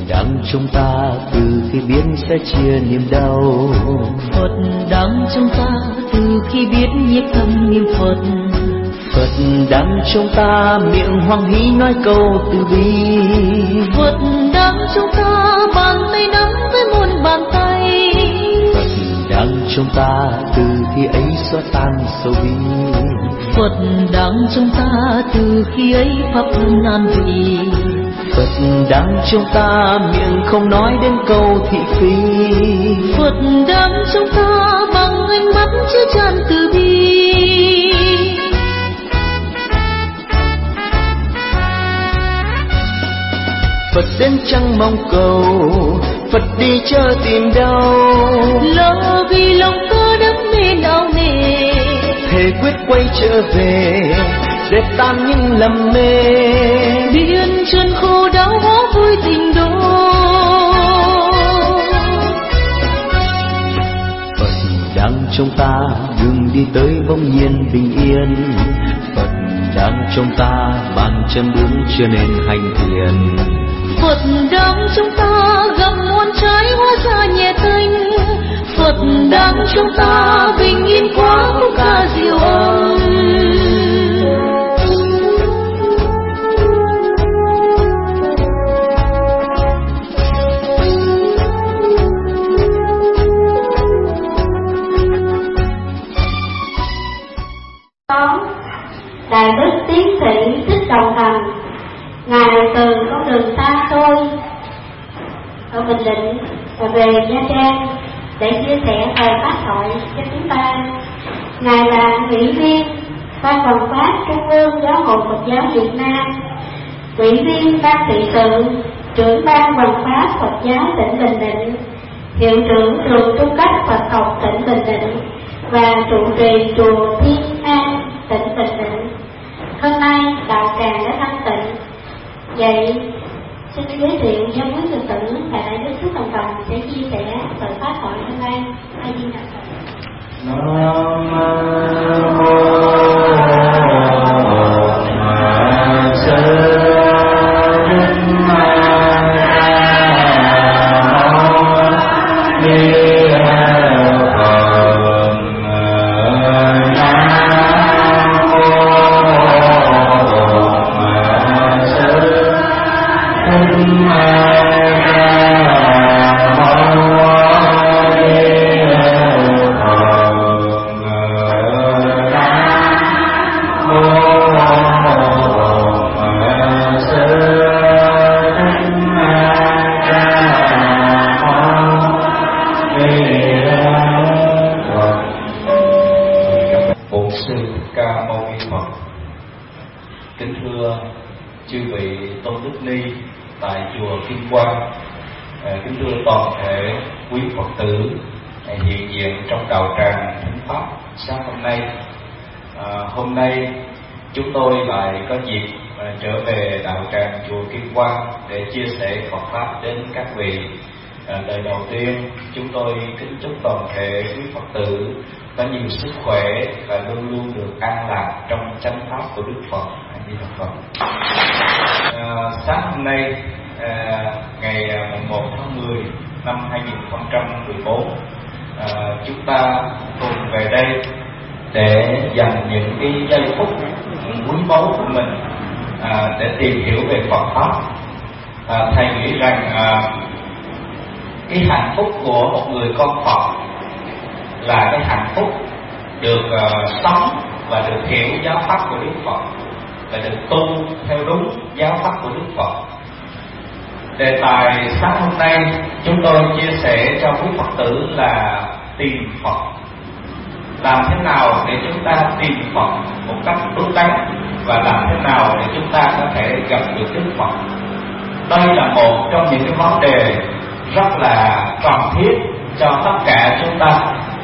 đang trong ta từ khi biết sẽ chia niềm đau. Phật đang trong ta từ khi biết nhiếp tâm niệm Phật. Phật đang trong ta miệng hoan hỷ nói câu từ bi. Phật đang trong ta bàn tay nắm với muôn bàn tay. Phật đang trong ta từ khi ấy xóa tan sầu bi. Phật đang trong ta từ khi ấy pháp thân an vị. Phật đang trong ta miệng không nói đến câu thị phi. Phật đang trong ta bằng ánh mắt chứa chan từ bi. Phật đến chẳng mong cầu, Phật đi chớ tìm đâu. Lo vì lòng cơ đắm mê não nề, thề quyết quay trở về dẹp tan những lầm mê. biển trần khổ đau hóa vui tình đô. Phật đang trong ta đường đi tới bỗng nhiên bình yên. Phật đang trong ta bàn chân bước chưa nên hành thiền. Phật đang trong ta gặp muôn trái hóa ra nhẹ tênh. Phật đang trong ta bình yên quá khúc ca diệu âm. Đại đức tiến sĩ Thích Đồng Thành, ngài từ con đường xa xôi ở Bình Định và về Nha Trang để chia sẻ bài pháp thoại cho chúng ta. Ngài là ủy viên ban hoàn pháp Trung ương Giáo hội Phật giáo Việt Nam, ủy viên ban trị sự, trưởng ban hoàn pháp Phật giáo tỉnh Bình Định, hiệu trưởng trường trung cấp Phật học tỉnh Bình Định và trụ trì chùa Thiên An tỉnh Bình Định. Hôm nay đạo tràng đã thanh tịnh, vậy xin giới thiệu cho quý Phật tử và đại đức Thích Đồng Thành sẽ chia sẻ bài pháp thoại hôm nay. A Di Đà Phật. Nam mô Hôm nay chúng tôi lại có dịp trở về đạo tràng chùa Kim Quang để chia sẻ Phật pháp đến các vị. Lời đầu tiên chúng tôi kính chúc toàn thể quý Phật tử có nhiều sức khỏe và luôn luôn được an lạc trong chánh pháp của Đức Phật. Sáng hôm nay ngày 1 tháng 10 năm 2014, chúng ta cùng về đây để dành những cái giây phút quý báu của mình để tìm hiểu về Phật pháp. Thầy nghĩ rằng cái hạnh phúc của một người con Phật là cái hạnh phúc được sống và được hiểu giáo pháp của Đức Phật và được tu theo đúng giáo pháp của Đức Phật. Đề tài sáng hôm nay chúng tôi chia sẻ cho quý Phật tử là tìm Phật. Làm thế nào để chúng ta tìm Phật một cách đúng đắn và làm thế nào để chúng ta có thể gặp được Đức Phật. Đây là một trong những cái vấn đề rất là cần thiết cho tất cả chúng ta.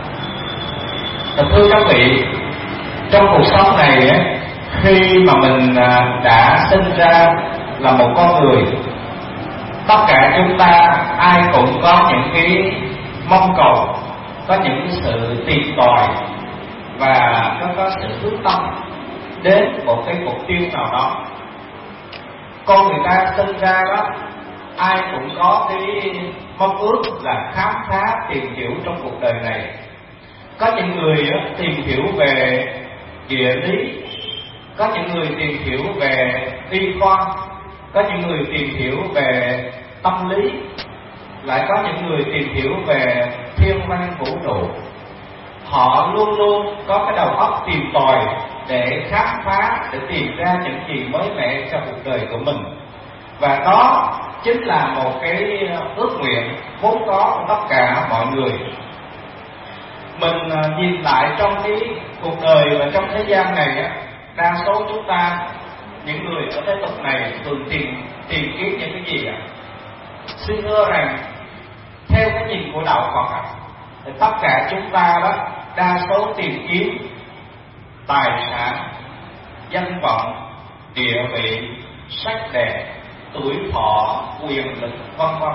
Thưa các vị, trong cuộc sống này khi mà mình đã sinh ra là một con người, tất cả chúng ta ai cũng có những cái mong cầu, có những cái sự tìm tòi và có sự hướng tâm đến một cái mục tiêu nào đó. Con người ta sinh ra đó, ai cũng có cái mong ước là khám phá tìm hiểu trong cuộc đời này. Có những người tìm hiểu về địa lý, có những người tìm hiểu về y khoa, có những người tìm hiểu về tâm lý, lại có những người tìm hiểu về thiên văn vũ trụ. Họ luôn luôn có cái đầu óc tìm tòi để khám phá, để tìm ra những gì mới mẻ cho cuộc đời của mình. Và đó chính là một cái ước nguyện vốn có của tất cả mọi người. Mình nhìn lại trong cái cuộc đời và trong thế gian này, đa số chúng ta, những người ở thế tục này thường tìm kiếm những cái gì ạ? Xin thưa rằng theo cái nhìn của đạo Phật thì tất cả chúng ta đó đa số tìm kiếm tài sản, danh vọng, địa vị, sắc đẹp, tuổi thọ, quyền lực, vân vân.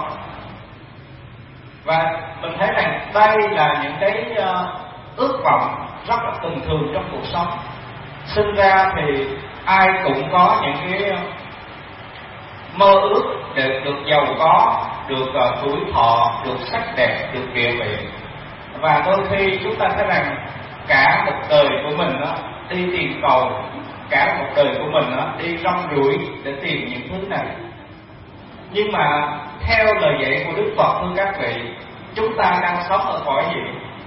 Và mình thấy rằng đây là những cái ước vọng rất là bình thường trong cuộc sống. Sinh ra thì ai cũng có những cái mơ ước để được giàu có, được tuổi thọ, được sắc đẹp, được địa vị. Và đôi khi chúng ta thấy rằng cả một đời của mình đi tìm cầu, cả một đời của mình đi rong ruổi để tìm những thứ này. Nhưng mà theo lời dạy của Đức Phật, thưa các vị, chúng ta đang sống ở cõi gì?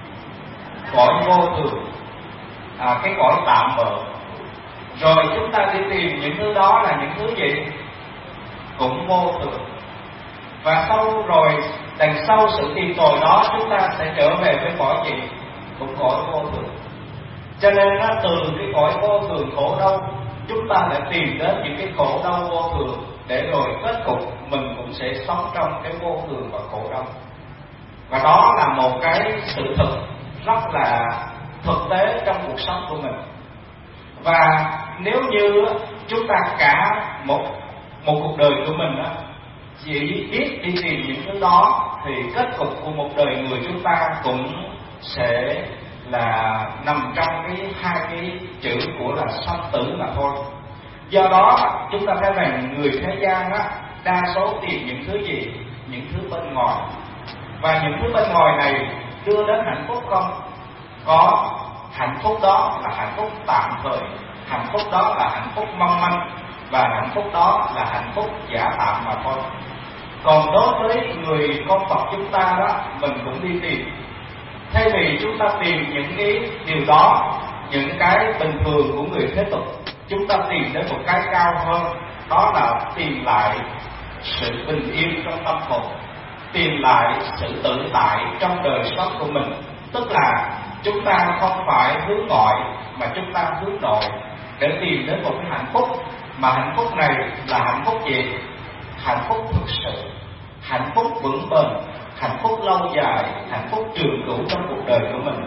Cõi vô thường, cái cõi tạm bợ. Rồi chúng ta đi tìm những thứ đó là những thứ gì? Cũng vô thường. Và sau rồi đằng sau sự tìm tòi đó, chúng ta sẽ trở về với cõi gì? Cũng cõi vô thường. Cho nên từ cái cõi vô thường khổ đau, chúng ta lại tìm đến những cái khổ đau vô thường, để rồi kết cục mình cũng sẽ sống trong cái vô thường và khổ đau. Và đó là một cái sự thực rất là thực tế trong cuộc sống của mình. Và nếu như chúng ta cả một cuộc đời của mình chỉ biết đi tìm những thứ đó, thì kết cục của một đời người chúng ta cũng sẽ là nằm trong hai cái chữ của là sanh tử mà thôi. Do đó chúng ta thấy rằng người thế gian đa số tìm những thứ gì? Những thứ bên ngoài. Và những thứ bên ngoài này đưa đến hạnh phúc không? Có. Hạnh phúc đó là hạnh phúc tạm thời, hạnh phúc đó là hạnh phúc mong manh, và hạnh phúc đó là hạnh phúc giả tạm mà thôi. Còn đối với người con Phật chúng ta đó, mình cũng đi tìm. Thay vì chúng ta tìm những cái điều đó, những cái bình thường của người thế tục, chúng ta tìm đến một cái cao hơn, đó là tìm lại sự bình yên trong tâm hồn, tìm lại sự tự tại trong đời sống của mình. Tức là chúng ta không phải hướng ngoại, mà chúng ta hướng nội để tìm đến một cái hạnh phúc. Mà hạnh phúc này là hạnh phúc gì? Hạnh phúc thực sự, hạnh phúc vững bền, hạnh phúc lâu dài, hạnh phúc trường cửu trong cuộc đời của mình.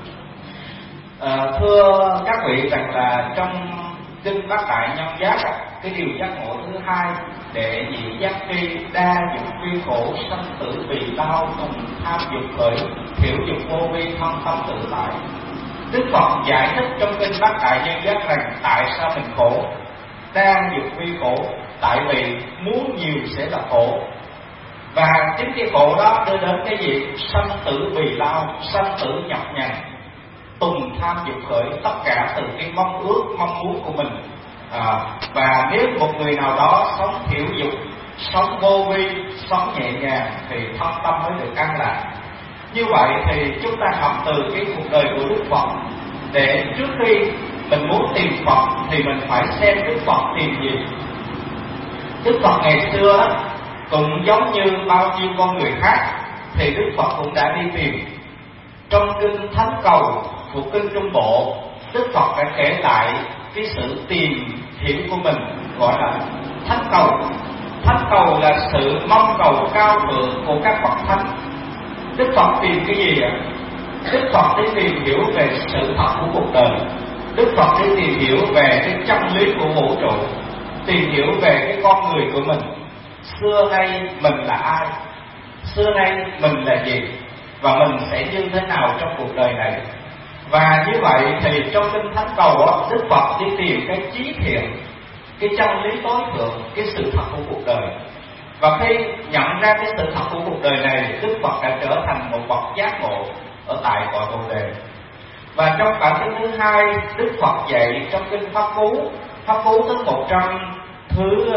Thưa các vị rằng là trong Kinh Bát Đại Nhân Giác, cái điều giác ngộ thứ hai, để nhị giác tri đa dục vi khổ, sanh tử vì lao, cùng tham dục khởi, thiểu dục vô vi, thân tâm tự tại. Đức Phật giải thích trong Kinh Bát Đại Nhân Giác rằng tại sao mình khổ. Đa dục vi khổ, tại vì muốn nhiều sẽ là khổ. Và chính cái khổ đó đưa đến cái gì? Sanh tử vì lao, sanh tử nhập nhằn, tùng tham dục khởi, tất cả từ cái mong ước, mong muốn của mình. Và nếu một người nào đó sống thiểu dục, sống vô vi, sống nhẹ nhàng, thì thân tâm mới được an lạc. Như vậy thì chúng ta học từ cái cuộc đời của Đức Phật, để trước khi mình muốn tìm Phật thì mình phải xem Đức Phật tìm gì. Đức Phật ngày xưa cũng giống như bao nhiêu con người khác, thì Đức Phật cũng đã đi tìm. Trong Kinh Thánh Cầu thuộc Kinh Trung Bộ, Đức Phật đã kể lại cái sự tìm hiểu của mình, gọi là Thánh Cầu. Thánh Cầu là sự mong cầu cao thượng của các bậc thánh. Đức Phật tìm cái gì ạ? Đức Phật đi tìm hiểu về sự thật của cuộc đời. Đức Phật đi tìm hiểu về cái chân lý của vũ trụ, tìm hiểu về cái con người của mình. Xưa nay mình là ai? Xưa nay mình là gì? Và mình sẽ như thế nào trong cuộc đời này? Và như vậy thì trong Kinh Thánh Cầu Đức Phật đi tìm cái chí thiện, cái chân lý tối thượng, cái sự thật của cuộc đời. Và khi nhận ra cái sự thật của cuộc đời này, Đức Phật đã trở thành một bậc giác ngộ ở tại cõi Bồ Đề. Và trong bản kinh thứ 2, Đức Phật dạy trong kinh Pháp Cú thứ 100 thứ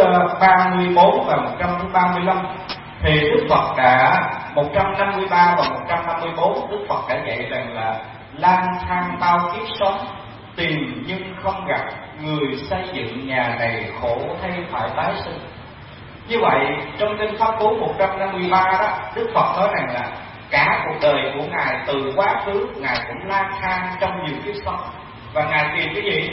34 và 100 thứ 35, thì Đức Phật đã 153 và 154, Đức Phật đã dạy rằng là lang thang bao kiếp sống, tìm nhưng không gặp, người xây dựng nhà này khổ hay phải tái sinh. Như vậy trong kinh Pháp Cú 153 đó, Đức Phật nói rằng là cả cuộc đời của Ngài từ quá khứ Ngài cũng lang thang trong nhiều kiếp sống, và Ngài tìm cái gì?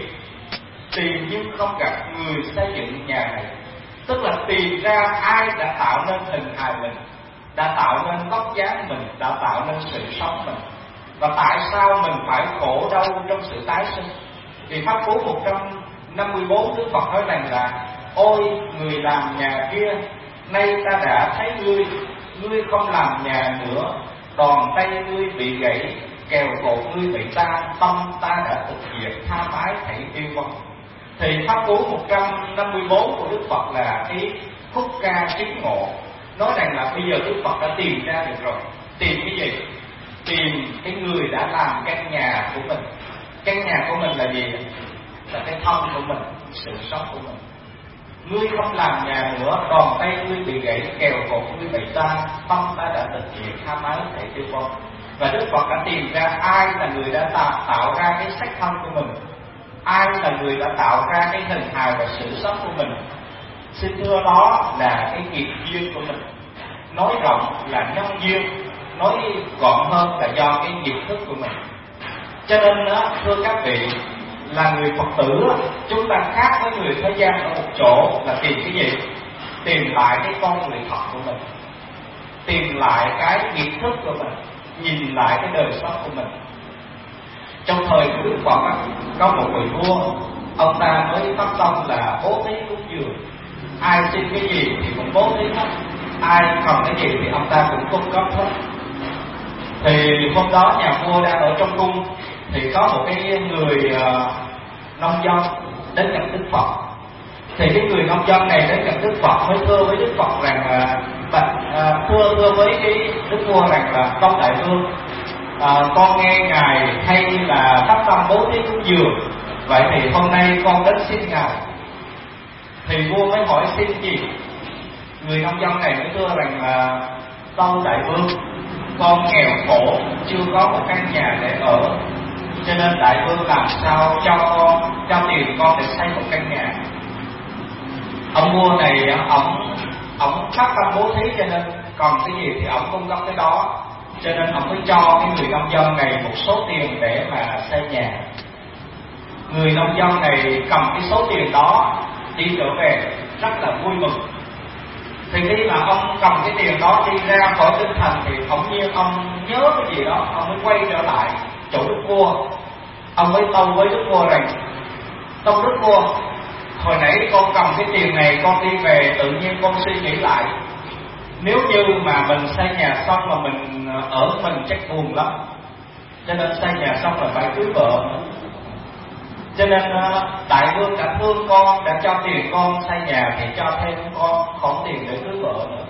Tìm nhưng không gặp, người xây dựng nhà này. Tức là tìm ra ai đã tạo nên hình hài mình, đã tạo nên vóc dáng mình, đã tạo nên sự sống mình, và tại sao mình phải khổ đau trong sự tái sinh. Thì Pháp Cú 154 Đức Phật nói rằng là: ôi người làm nhà kia, nay ta đã thấy ngươi không làm nhà nữa, đòn tay ngươi bị gãy, kèo cổ ngươi bị tan, tâm ta đã thực diệt, tha mái thảy tiêu vong. Thì Pháp Cú 154 của Đức Phật là cái khúc ca chứng ngộ, nói rằng là bây giờ Đức Phật đã tìm ra được rồi. Tìm cái gì? Tìm cái người đã làm căn nhà của mình. Căn nhà của mình là gì? Là cái thân của mình, sự sống của mình. Ngươi không làm nhà nữa, đòn tay ngươi bị gãy, kèo cột ngươi bị tan, tâm ta đã thực hiện, tha mái thảy tiêu vong. Và Đức Phật đã tìm ra ai là người đã tạo ra cái sắc thân của mình, ai là người đã tạo ra cái hình hài và sự sống của mình. Xin thưa, đó là cái nghiệp duyên của mình. Nói rộng là nhân duyên, nói gọn hơn là do cái nghiệp thức của mình. Cho nên đó, thưa các vị, là người Phật tử, chúng ta khác với người thế gian ở một chỗ là tìm cái gì? Tìm lại cái con người thật của mình, tìm lại cái nghiệp thức của mình, nhìn lại cái đời sống của mình. Trong thời của Đức Phật có một vị vua, ông ta mới phát tâm là bố thí cúng dường. Ai xin cái gì thì cũng bố thí hết, ai cần cái gì thì ông ta cũng cung cấp hết. Thì hôm đó nhà vua đang ở trong cung, thì có một cái người nông dân đến gặp Đức Phật. Thì cái người nông dân này đến gặp Đức Phật mới thưa với Đức Phật rằng thưa với cái Đức vua rằng là: Tông Đại Vương, con nghe ngài hay là phát tâm bố thí cúng dường, vậy thì hôm nay con đến xin ngài. Thì vua mới hỏi xin gì? Người nông dân này mới thưa rằng là: Tông Đại Vương, con nghèo khổ, chưa có một căn nhà để ở, cho nên Đại Vương làm sao cho tiền con để xây một căn nhà. Ông vua này ông phát tâm bố thí, cho nên còn cái gì thì ông cung cấp cái đó, cho nên ông mới cho cái người nông dân này một số tiền để mà xây nhà. Người nông dân này cầm cái số tiền đó đi trở về rất là vui mừng. Thì khi mà ông cầm cái tiền đó đi ra khỏi kinh thành thì bỗng nhiên ông nhớ cái gì đó, ông mới quay trở lại chỗ Đức vua. Ông mới tâu với Đức vua rằng: Tông Đức vua, hồi nãy con cầm cái tiền này con đi về, tự nhiên con suy nghĩ lại, nếu như mà mình xây nhà xong mà mình ở mình chắc buồn lắm, cho nên xây nhà xong là phải cưới vợ. Cho nên Đại Vương đã thương con, đã cho tiền con xây nhà thì cho thêm con khoản tiền để cưới vợ nữa.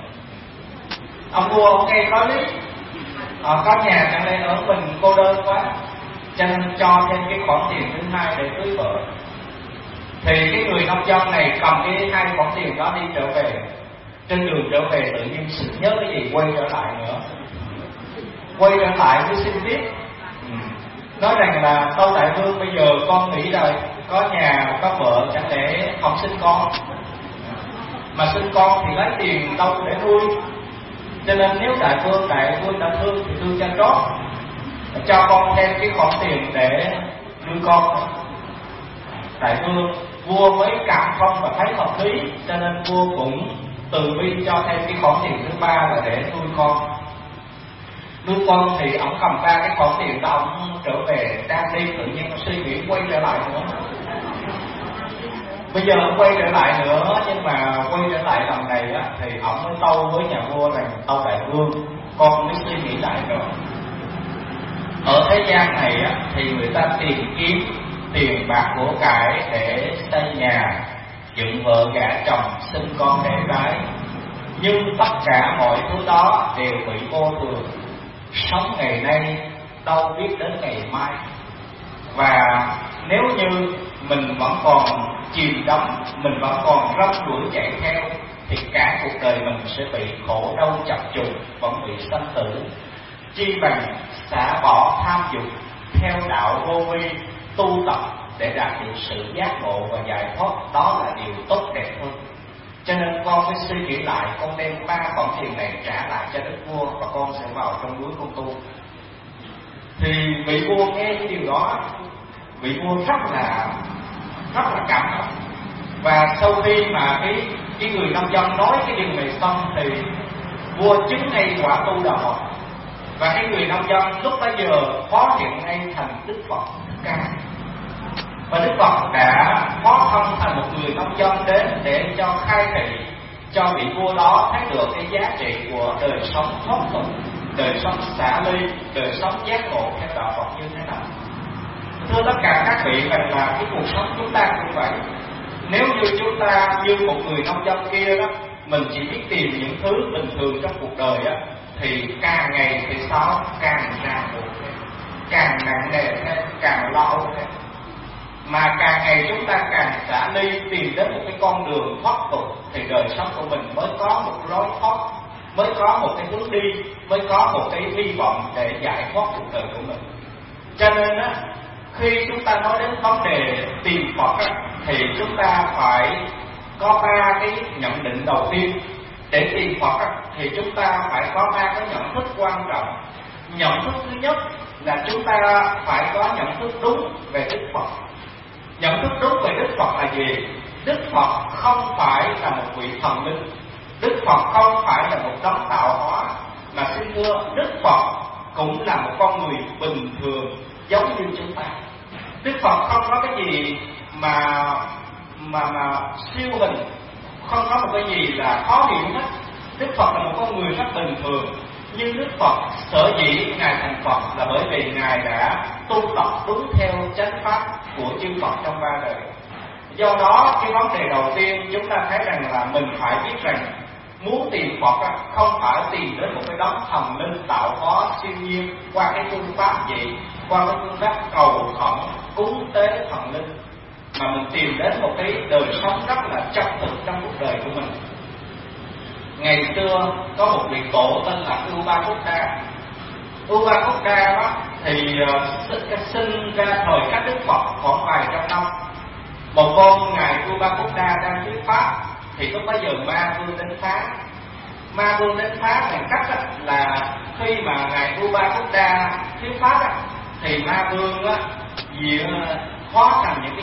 Ông vua ông nghe nói lý, có nhà chẳng lẽ ở mình cô đơn quá, cho nên cho thêm cái khoản tiền thứ hai để cưới vợ. Thì cái người nông dân này cầm cái hai khoản tiền đó đi trở về. Trên đường trở về tự nhiên sự nhớ cái gì quay trở lại nữa, quay trở lại mới xin tiếp. Nói rằng là: Tâu Đại Vương, bây giờ con nghĩ rồi, có nhà có vợ, chẳng lẽ không sinh con, mà sinh con thì lấy tiền đâu để nuôi. Cho nên nếu Đại Vương đã thương thì thương cho trót, cho con thêm cái khoản tiền để nuôi con. Đại Vương, vua mới cảm thông và thấy hợp lý, cho nên vua cũng từ bi cho thêm cái khoản tiền thứ ba là để nuôi con. Nuôi con thì ông cầm ra cái khoản tiền đó, ông trở về đang đi tự nhiên suy nghĩ quay trở lại nữa. Bây giờ ông quay trở lại nữa, nhưng mà quay trở lại lần này á, thì ông mới tâu với nhà vua rằng: Tâu Đại Vương, con mới suy nghĩ lại rồi. Ở thế gian này á, thì người ta tìm kiếm tiền bạc của cải để xây nhà, dựng vợ gả chồng, sinh con đẻ gái. nhưng tất cả mọi thứ đó đều bị vô thường. Sống ngày nay đâu biết đến ngày mai. Và nếu như mình vẫn còn chìm đắm, mình vẫn còn rong ruổi chạy theo, thì cả cuộc đời mình sẽ bị khổ đau chập trùng, vẫn bị sanh tử. Chi bằng xả bỏ tham dục, theo đạo vô vi, tu tập để đạt được sự giác ngộ và giải thoát, đó là điều tốt đẹp hơn. Cho nên con mới suy nghĩ lại, con đem 3 khoản tiền này trả lại cho đức vua và con sẽ vào trong núi con tu. Thì vị vua nghe cái điều đó, vị vua rất là cảm động. Và sau khi mà cái người nông dân nói cái điều này xong thì vua chứng ngay quả tu đạo. Và cái người nông dân lúc bấy giờ hóa hiện ngay thành Đức Phật Thích Ca. Và Đức Phật đã hóa thân thành một người nông dân đến để cho khai thị cho vị vua đó thấy được cái giá trị của đời sống thoát tục, đời sống xả ly, đời sống giác ngộ theo đạo Phật như thế nào. Thưa tất cả các vị, rằng là cái cuộc sống chúng ta cũng vậy. Nếu như chúng ta như một người nông dân kia đó, mình chỉ biết tìm những thứ bình thường trong cuộc đời á, thì càng ngày thì sao càng ràng buộc thêm, càng nặng nề thêm, càng lo âu thêm. Mà càng ngày chúng ta càng xả ly, tìm đến một cái con đường thoát tục, thì đời sống của mình mới có một lối thoát, mới có một cái hướng đi, mới có một cái hy vọng để giải thoát cuộc đời của mình. Cho nên á, khi chúng ta nói đến vấn đề tìm Phật á, thì chúng ta phải có 3 cái nhận định đầu tiên. Để tìm Phật á, thì chúng ta phải có 3 cái nhận thức quan trọng. Nhận thức thứ nhất là chúng ta phải có nhận thức đúng về Đức Phật. Nhận thức đúng về Đức Phật là gì? Đức Phật không phải là một vị thần linh, Đức Phật không phải là một đấng tạo hóa, mà xin thưa, Đức Phật cũng là một con người bình thường giống như chúng ta. Đức Phật không có cái gì mà siêu hình, không có một cái gì là khó hiểu hết. Đức Phật là một con người rất bình thường. Nhưng Đức Phật sở dĩ Ngài thành Phật là bởi vì Ngài đã tu tập đúng theo chánh pháp của chư Phật trong 3 đời. Do đó cái vấn đề đầu tiên chúng ta thấy rằng là mình phải biết rằng muốn tìm Phật không phải tìm đến một cái đấng thần linh tạo hóa siêu nhiên qua cái phương pháp gì, qua cái phương pháp cầu khẩn cúng tế thần linh, mà mình tìm đến một cái đời sống rất là chân thực trong cuộc đời của mình. Ngày xưa có một vị tổ tên là Upakuta. Upakuta đó thì sinh ra thời các Đức Phật khoảng vài trăm năm. Một hôm ngài Upakuta đang thuyết pháp thì lúc bấy giờ Ma Vương đến phá. Ma Vương đến phá bằng cách là khi mà ngài Upakuta thuyết pháp thì Ma Vương hóa thành những cái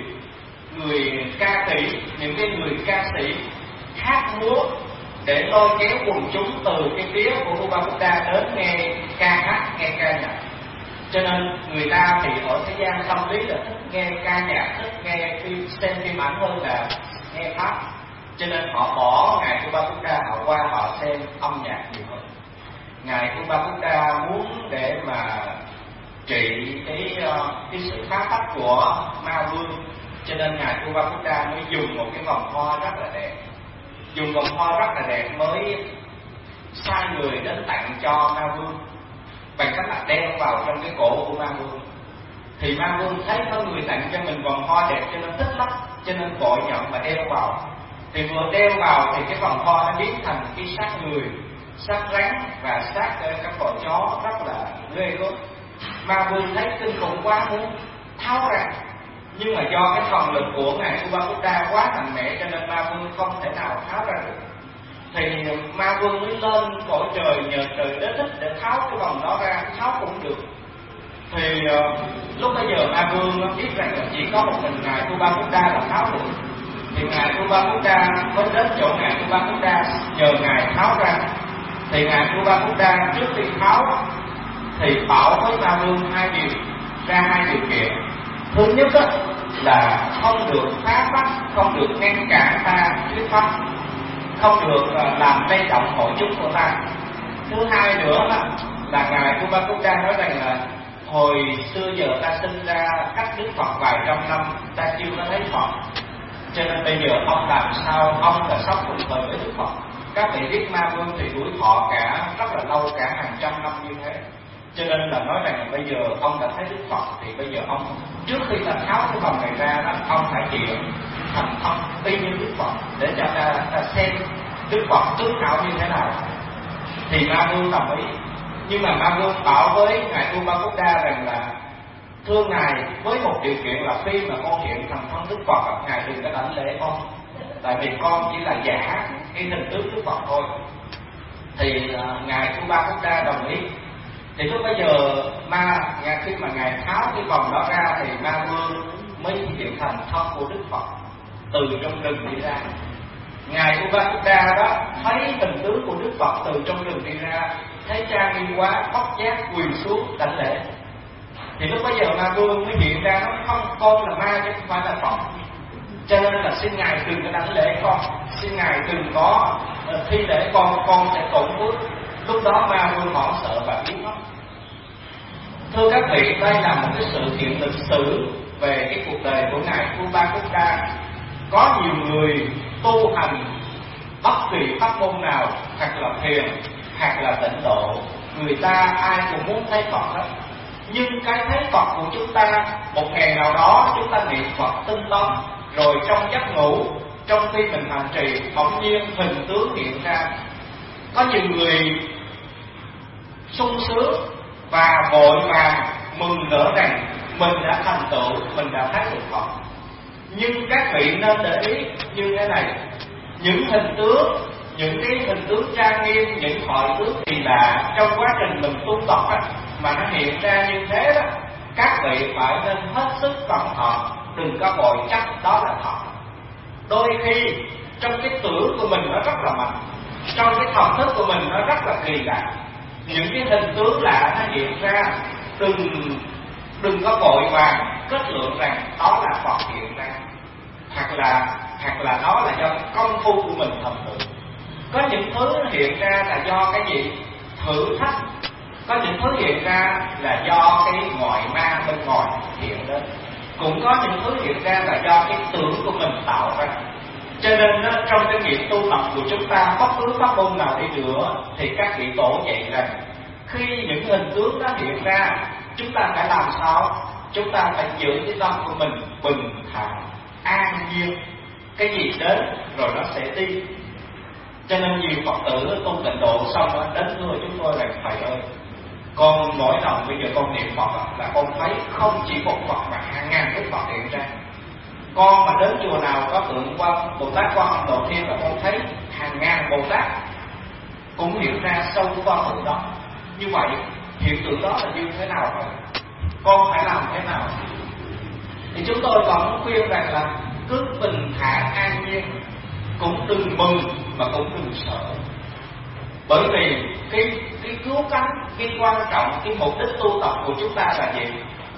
người ca sĩ, những cái người ca sĩ hát múa để lôi kéo quần chúng từ cái phía của Upakuta đến nghe ca hát, nghe ca nhạc. Cho nên người ta thì ở thế gian tâm lý là thích nghe ca nhạc, thích nghe phim, xem phim ảnh hơn là nghe pháp. Cho nên họ bỏ ngài Upakuta, họ qua họ xem âm nhạc nhiều hơn. Ngài Upakuta muốn để mà trị cái sự phá phách của Ma Vương, cho nên ngài Upakuta mới dùng một cái vòng hoa rất là đẹp, dùng vòng hoa rất là đẹp mới sai người đến tặng cho Ma Vương bằng cách là đeo vào trong cái cổ của Ma Vương. Thì Ma Vương thấy có người tặng cho mình vòng hoa đẹp cho nên thích lắm, cho nên vội nhận mà đeo vào. Thì vừa đeo vào thì cái vòng hoa nó biến thành cái xác người, xác rắn và xác các con chó rất là ghê gớm. Ma Vương thấy kinh khủng quá muốn tháo ra, nhưng mà do cái thần lực của ngài Upakuta quá mạnh mẽ cho nên Ma Vương không thể nào tháo ra được. Thì Ma Vương mới lên cõi trời nhờ trời đế thích để tháo cái vòng đó ra, tháo cũng được. Thì lúc bây giờ Ma Vương biết rằng là chỉ có một mình ngài Upakuta là tháo được. Thì ngài Upakuta mới đến chỗ ngài Upakuta nhờ ngài tháo ra. Thì ngài Upakuta trước khi tháo thì bảo với Ma Vương hai điều kiện. Thứ nhất là không được phá phách, không được ngăn cản ta thuyết pháp, không được làm lay động hội chúng của ta. Thứ hai nữa là ngài Upakuta nói rằng là hồi xưa giờ ta sinh ra cách Đức Phật vài trăm năm, ta chưa có thấy Phật, cho nên bây giờ ông làm sao ông là sống cùng thời với Đức Phật. các vị biết Ma Vương thì tuổi thọ cả rất là lâu, cả hàng trăm năm như thế. Cho nên là nói rằng là bây giờ ông đã thấy Đức Phật thì bây giờ ông trước khi ta tháo cái vòng này ra đó, ông phải chịu thành thân y như Đức Phật để cho ta xem Đức Phật tướng hảo như thế nào. Thì Ma Vương đồng ý. Nhưng mà Ma Vương bảo với ngài Upakuda rằng là thưa ngài, với một điều kiện là khi mà con hiện thành thân Đức Phật, ngài đừng có đảnh lễ con, tại vì con chỉ là giả cái hình tướng Đức Phật thôi. Thì ngài Upakuda đồng ý. Thì lúc bây giờ khi mà ngài tháo cái vòng đó ra thì Ma Vương mới hiện thành thân của Đức Phật từ trong rừng đi ra. Ngài Upakuda đó thấy hình tướng của Đức Phật từ trong rừng đi ra, thấy trang nghiêm quá, bất giác quỳ xuống đảnh lễ. Thì lúc bây giờ Ma Vương mới hiện ra nói không, con là ma chứ không phải là Phật, cho nên là xin ngài đừng có đảnh lễ con, xin ngài đừng có thi lễ con sẽ tổn phước. Lúc đó Ma Vương hoảng sợ và biến mất. Thưa các vị, đây là một cái sự kiện lịch sử về cái cuộc đời của ngài Upakuda. Có nhiều người tu hành bất kỳ pháp môn nào, hoặc là thiền, hoặc là tịnh độ, người ta ai cũng muốn thấy Phật hết. Nhưng cái thấy Phật của chúng ta, một ngày nào đó chúng ta niệm Phật tinh tấn, rồi trong giấc ngủ, trong khi mình hành trì, bỗng nhiên hình tướng hiện ra. Có nhiều người sung sướng và vội vàng mừng rỡ rằng mình đã thành tựu, mình đã thấy được Phật. Nhưng các vị nên để ý như thế này, những hình tướng, những cái hình tướng trang nghiêm, những thoại tướng kỳ lạ trong quá trình mình tu tập á, mà nó hiện ra như thế đó, các vị phải nên hết sức cẩn thận, đừng có vội chắc đó là thật. Đôi khi trong cái tưởng của mình nó rất là mạnh, trong cái thần thức của mình nó rất là kỳ lạ, những cái hình tướng lạ nó hiện ra, đừng có vội vàng kết luận rằng đó là Phật hiện ra, hoặc là đó là do công phu của mình thành tựu. Có những thứ nó hiện ra là do cái gì? Thử thách. Có những thứ hiện ra là do cái ngoại ma bên ngoài hiện đến. Cũng có những thứ hiện ra là do cái tưởng của mình tạo ra. Cho nên trong cái nghiệp tu tập của chúng ta, bất cứ pháp môn nào đi nữa, thì các vị tổ dạy rằng khi những hình tướng nó hiện ra, chúng ta phải làm sao? Chúng ta phải giữ cái tâm của mình bình thản, an nhiên. Cái gì đến rồi nó sẽ đi. Cho nên nhiều Phật tử tu tịnh độ xong đó, đến thưa chúng tôi rằng thầy ơi, con mỗi lần bây giờ con niệm Phật là con thấy không chỉ một Phật mà hàng ngàn cái Phật hiện ra. Con mà đến chùa nào có tượng Bồ Tát Quan Âm Độ Thiên là con thấy hàng ngàn Bồ Tát cũng hiện ra sâu của con tượng đó. Như vậy hiện tượng đó là như thế nào rồi? Con phải làm thế nào? Thì chúng tôi vẫn khuyên rằng là cứ bình thản an nhiên, cũng đừng mừng mà cũng đừng sợ. Bởi vì cái cứu cánh, cái quan trọng, cái mục đích tu tập của chúng ta là gì?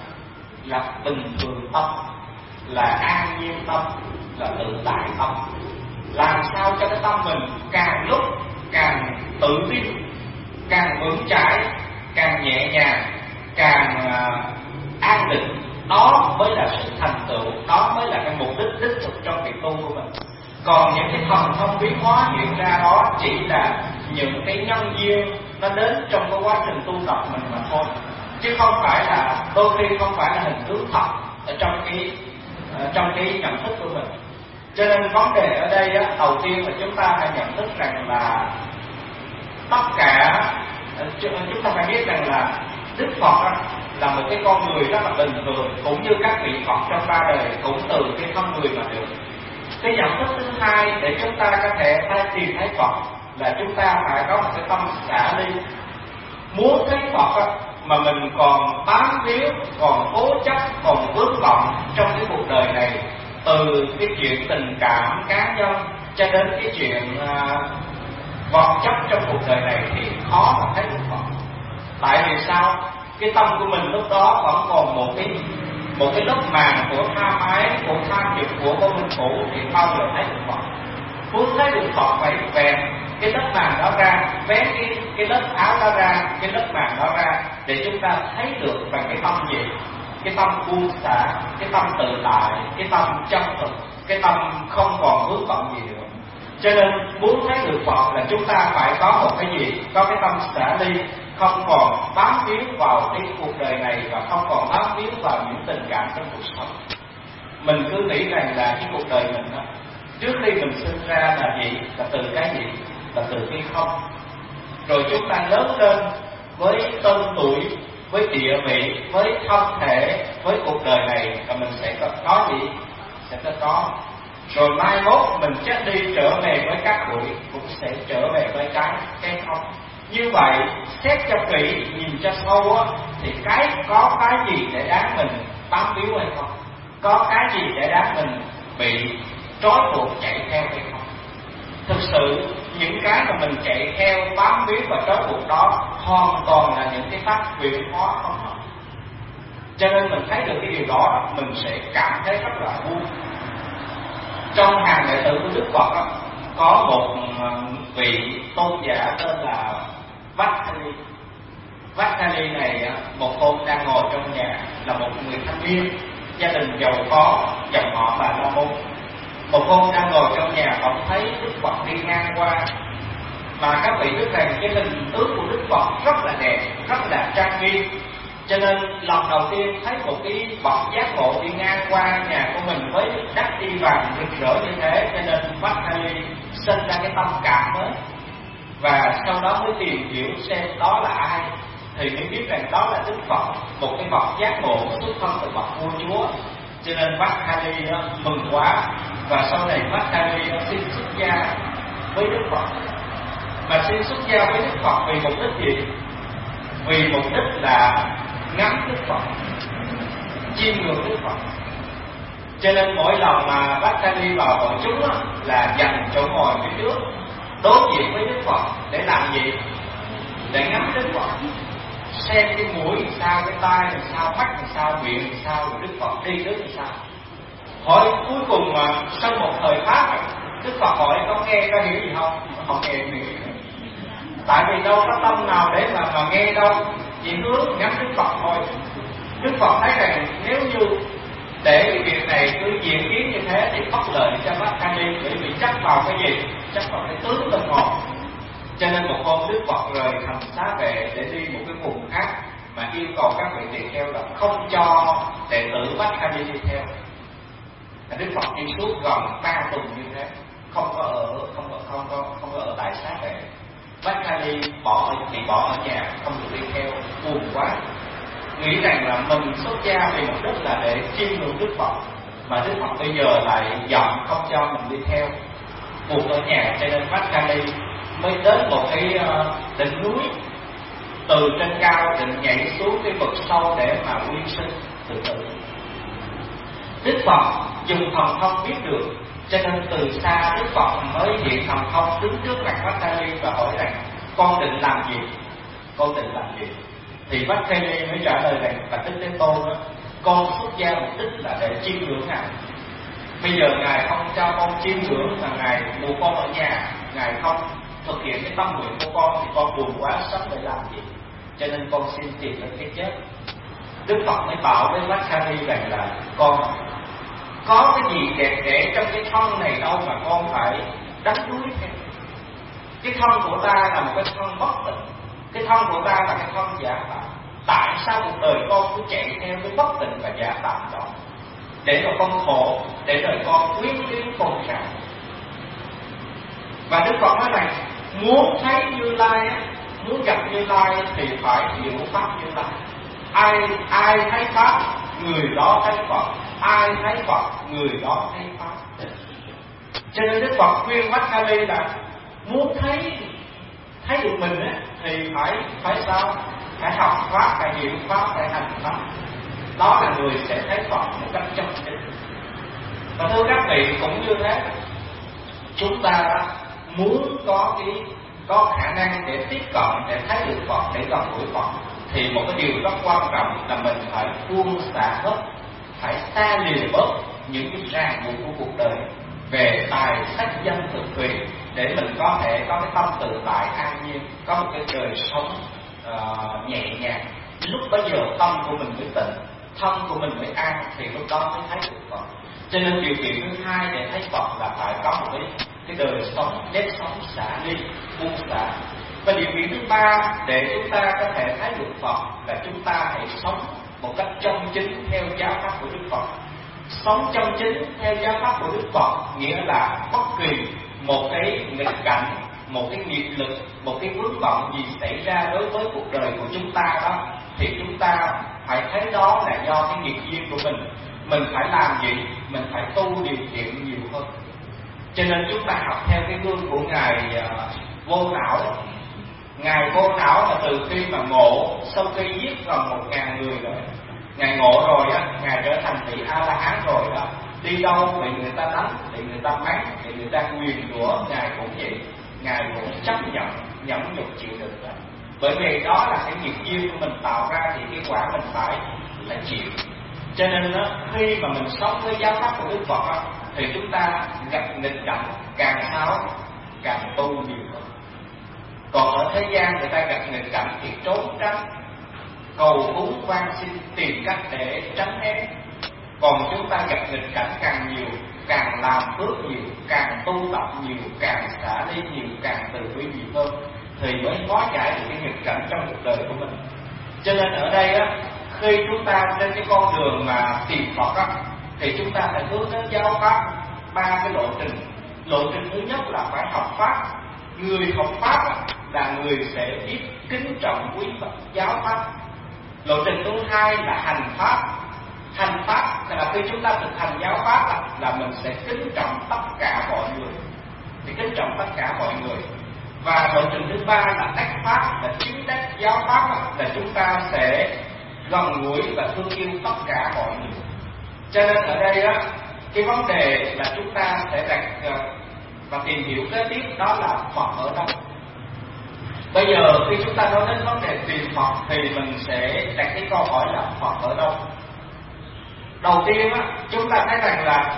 Là bình thường tâm, là an nhiên tâm, là tự tại tâm. Làm sao cho cái tâm mình càng lúc càng tự tin, càng vững chãi, càng nhẹ nhàng, càng an định. Đó mới là sự thành tựu, đó mới là cái mục đích đích thực trong việc tu của mình. Còn những cái thần thông biến hóa hiện ra đó chỉ là những cái nhân duyên nó đến trong cái quá trình tu tập mình mà thôi, chứ không phải là, đôi khi không phải là hình tướng thật ở trong cái nhận thức của mình. Cho nên vấn đề ở đây á, đầu tiên là chúng ta phải nhận thức rằng là tất cả, chúng ta phải biết rằng là Đức Phật á, là một cái con người rất là bình thường, cũng như các vị Phật trong ba đời cũng từ cái thân người mà được. Cái nhận thức thứ hai để chúng ta có thể tìm thấy Phật là chúng ta phải có một cái tâm xả ly. Muốn thấy Phật á, mà mình còn bám víu, còn cố chấp, còn vướng bận trong cái cuộc đời này, từ cái chuyện tình cảm cá nhân cho đến cái chuyện vật chất trong cuộc đời này, thì khó mà thấy được Phật. Tại vì sao? Cái tâm của mình lúc đó vẫn còn một cái lớp màng của tham ái, của tham dục, của vô minh cũ, thì bao giờ thấy được Phật. Muốn thấy được Phật phải vén cái lớp màng đó ra, vén cái lớp áo đó ra, cái lớp màng đó ra, để chúng ta thấy được bằng cái tâm gì? Cái tâm buông xả, cái tâm tự tại, cái tâm chân thực, cái tâm không còn vướng bận gì nữa. Cho nên muốn thấy được Phật là chúng ta phải có một cái gì? Có cái tâm xả ly, không còn bám víu vào cái cuộc đời này và không còn bám víu vào những tình cảm trong cuộc sống. Mình cứ nghĩ rằng là cái cuộc đời mình đó, trước khi mình sinh ra là gì? Là từ cái gì? Là từ cái không. Rồi chúng ta lớn lên với tên tuổi, với địa vị, với thân thể, với cuộc đời này, và mình sẽ có gì? Sẽ có. Rồi mai mốt mình chết đi trở về với các bụi, cũng sẽ trở về với cái không. Như vậy xét cho kỹ, nhìn cho sâu á, thì có cái gì để đáng mình bám víu hay không? Có cái gì để đáng mình bị trói buộc chạy theo hay không? Thực sự những cái mà mình chạy theo, bám víu và trói buộc đó hoàn toàn là những cái pháp quyền hóa không hợp. Cho nên mình thấy được cái điều đó, mình sẽ cảm thấy rất là vui. Trong hàng đệ tử của Đức Phật đó, có một vị tôn giả tên là Vattali. Vattali này, một hôm đang ngồi trong nhà, là một người thanh niên, gia đình giàu có, dòng họ Bà La Môn. Một hôm đang ngồi trong nhà, ông thấy Đức Phật đi ngang qua, mà các vị biết rằng cái hình tướng của Đức Phật rất là đẹp, rất là trang nghiêm. Cho nên lần đầu tiên thấy một cái bậc giác ngộ đi ngang qua nhà của mình với đắp y vàng rực rỡ như thế, cho nên Vattali sinh ra cái tâm cảm mới. Và sau đó mới tìm hiểu xem đó là ai, thì mới biết rằng đó là Đức Phật, một cái bậc giác ngộ xuất thân từ bậc vua chúa. Cho nên Vattali mừng quá, và sau này Vattali xin xuất gia với Đức Phật. Mà xin xuất gia với Đức Phật vì mục đích gì? Vì mục đích là ngắm Đức Phật, chiêm ngưỡng Đức Phật. Cho nên mỗi lần mà Vattali vào hội chúng là dành chỗ ngồi phía trước, đối diện với Đức Phật để làm gì? Để ngắm Đức Phật, xem cái mũi làm sao, cái tai làm sao, mắt làm sao, miệng làm sao, rồi Đức Phật đi đứng làm sao. Hỏi cuối cùng mà sau một thời Pháp, Đức Phật hỏi có nghe có hiểu gì không? Không nghe gì. Tại vì đâu có tâm nào để mà nghe đâu, chỉ hướng ngắm Đức Phật thôi. Đức Phật thấy rằng nếu như để cái việc này cứ diễn biến như thế thì bất lợi cho Vattali, bởi vì chắc vào cái gì? Chắc vào cái tướng tâm hồn. Cho nên một hôm Đức Phật rời thành xá vệ để đi một cái vùng khác, mà yêu cầu các vị tỳ kheo là không cho đệ tử Vattali đi theo. Đức Phật đi suốt gần 3 tuần như thế, không có ở tại xá vệ. Vattali bị bỏ ở nhà, không được đi theo, buồn quá, nghĩ rằng là mình xuất gia vì mục đích là để chiêm ngưỡng Đức Phật, mà Đức Phật bây giờ lại giận không cho mình đi theo, buồn ở nhà. Cho nên Vattali mới đến một cái đỉnh núi, từ trên cao định nhảy xuống cái vực sâu để mà nguyên sinh tự tử. Đức Phật dùng thần thông biết được, cho nên từ xa Đức Phật mới hiện thần thông đứng trước mặt Vattali và hỏi rằng con định làm gì? Con định làm gì? Thì Vattali mới trả lời rằng là Đức Thế Tôn đó, con xuất gia mục đích là để chiêm ngưỡng Ngài. Bây giờ Ngài không cho con chiêm ngưỡng mà Ngài buộc con ở nhà, Ngài không thực hiện cái tâm nguyện của con thì con buồn quá, sống để làm gì? Cho nên con xin tìm đến cái chết. Đức Phật mới bảo với Vattali rằng là con có cái gì đẹp đẽ trong cái thân này đâu mà con phải đánh đuối theo. Cái thân của ta là một cái thân bất tịnh, cái thân của ta là cái thân giả tạm. Tại sao cuộc đời con cứ chạy theo cái bất tịnh và giả tạm đó, để rồi con khổ, để rồi con quyến luyến con rằng. Và Đức Phật nói rằng muốn thấy Như Lai, muốn gặp Như Lai thì phải hiểu pháp Như Lai. Ai thấy pháp, người đó thấy Phật. Ai thấy Phật, người đó thấy pháp. Cho nên Đức Phật khuyên Vattali là muốn thấy được mình ấy, thì phải sao? Phải học pháp, phải hiểu pháp, phải hành pháp. Đó là người sẽ thấy Phật một cách chân chính. Và thưa các vị cũng như thế, chúng ta muốn có khả năng để tiếp cận, để thấy được Phật, để gần gũi Phật, thì một cái điều rất quan trọng là mình phải buông xả hết, phải xa lìa bớt những cái ràng buộc của cuộc đời về tài sắc danh thực quyền, để mình có thể có cái tâm tự tại an nhiên, có một cái đời sống nhẹ nhàng. Lúc bấy giờ tâm của mình mới tịnh, thân của mình mới an, thì lúc đó mới thấy được Phật. Cho nên điều kiện thứ hai để thấy Phật là phải có một cái cái đời sống, nếp sống xả ly, buông xả. Và điều kiện thứ ba để chúng ta có thể thấy được Phật là chúng ta hãy sống một cách chân chính theo giáo pháp của Đức Phật. Sống chân chính theo giáo pháp của Đức Phật nghĩa là bất kỳ một cái nghịch cảnh, một cái nghiệp lực, một cái vướng bận gì xảy ra đối với cuộc đời của chúng ta đó, thì chúng ta phải thấy đó là do cái nghiệp duyên của mình. Mình phải làm gì? Mình phải tu điều thiện nhiều hơn. Cho nên chúng ta học theo cái gương của Ngài Vô Não. Ngài Vô Não là từ khi mà ngộ, sau khi giết gần 1000 người rồi, Ngài ngộ rồi á, Ngài trở thành vị A-la-hán rồi đó. Đi đâu bị người ta đánh, bị người ta mắng, bị người ta nguyền rủa, Ngài cũng vậy. Ngài cũng chấp nhận, nhẫn nhục chịu đựng đó. Bởi vì đó là cái nghiệp duyên của mình tạo ra thì cái quả mình phải chịu. Cho nên đó, khi mà mình sống với giáo pháp của Đức Phật đó, thì chúng ta gặp nghịch cảnh càng sao càng tu nhiều hơn. Còn ở thế gian người ta gặp nghịch cảnh thì trốn tránh, cầu cúng van xin, tìm cách để tránh né. Còn chúng ta gặp nghịch cảnh càng nhiều, càng làm phước nhiều, càng tu tập nhiều, càng xả ly nhiều, càng từ bi nhiều hơn, thì mới hóa giải được cái nghịch cảnh trong cuộc đời của mình. Cho nên ở đây á, khi chúng ta trên cái con đường mà tìm Phật á, thì chúng ta phải hướng đến giáo pháp ba cái lộ trình. Lộ trình thứ nhất là phải học pháp. Người học pháp á, là người sẽ biết kính trọng quý Phật giáo pháp. Lộ trình thứ hai là hành pháp. Hành pháp là khi chúng ta thực hành giáo pháp là mình sẽ kính trọng tất cả mọi người, thì kính trọng tất cả mọi người. Và lộ trình thứ ba là đắc pháp, là chính đắc giáo pháp là chúng ta sẽ gần gũi và thương yêu tất cả mọi người. Cho nên ở đây á, cái vấn đề là chúng ta sẽ đặt và tìm hiểu kế tiếp đó là Phật ở đâu. Bây giờ khi chúng ta nói đến vấn đề tìm Phật thì mình sẽ đặt cái câu hỏi là Phật ở đâu. Đầu tiên á, chúng ta thấy rằng là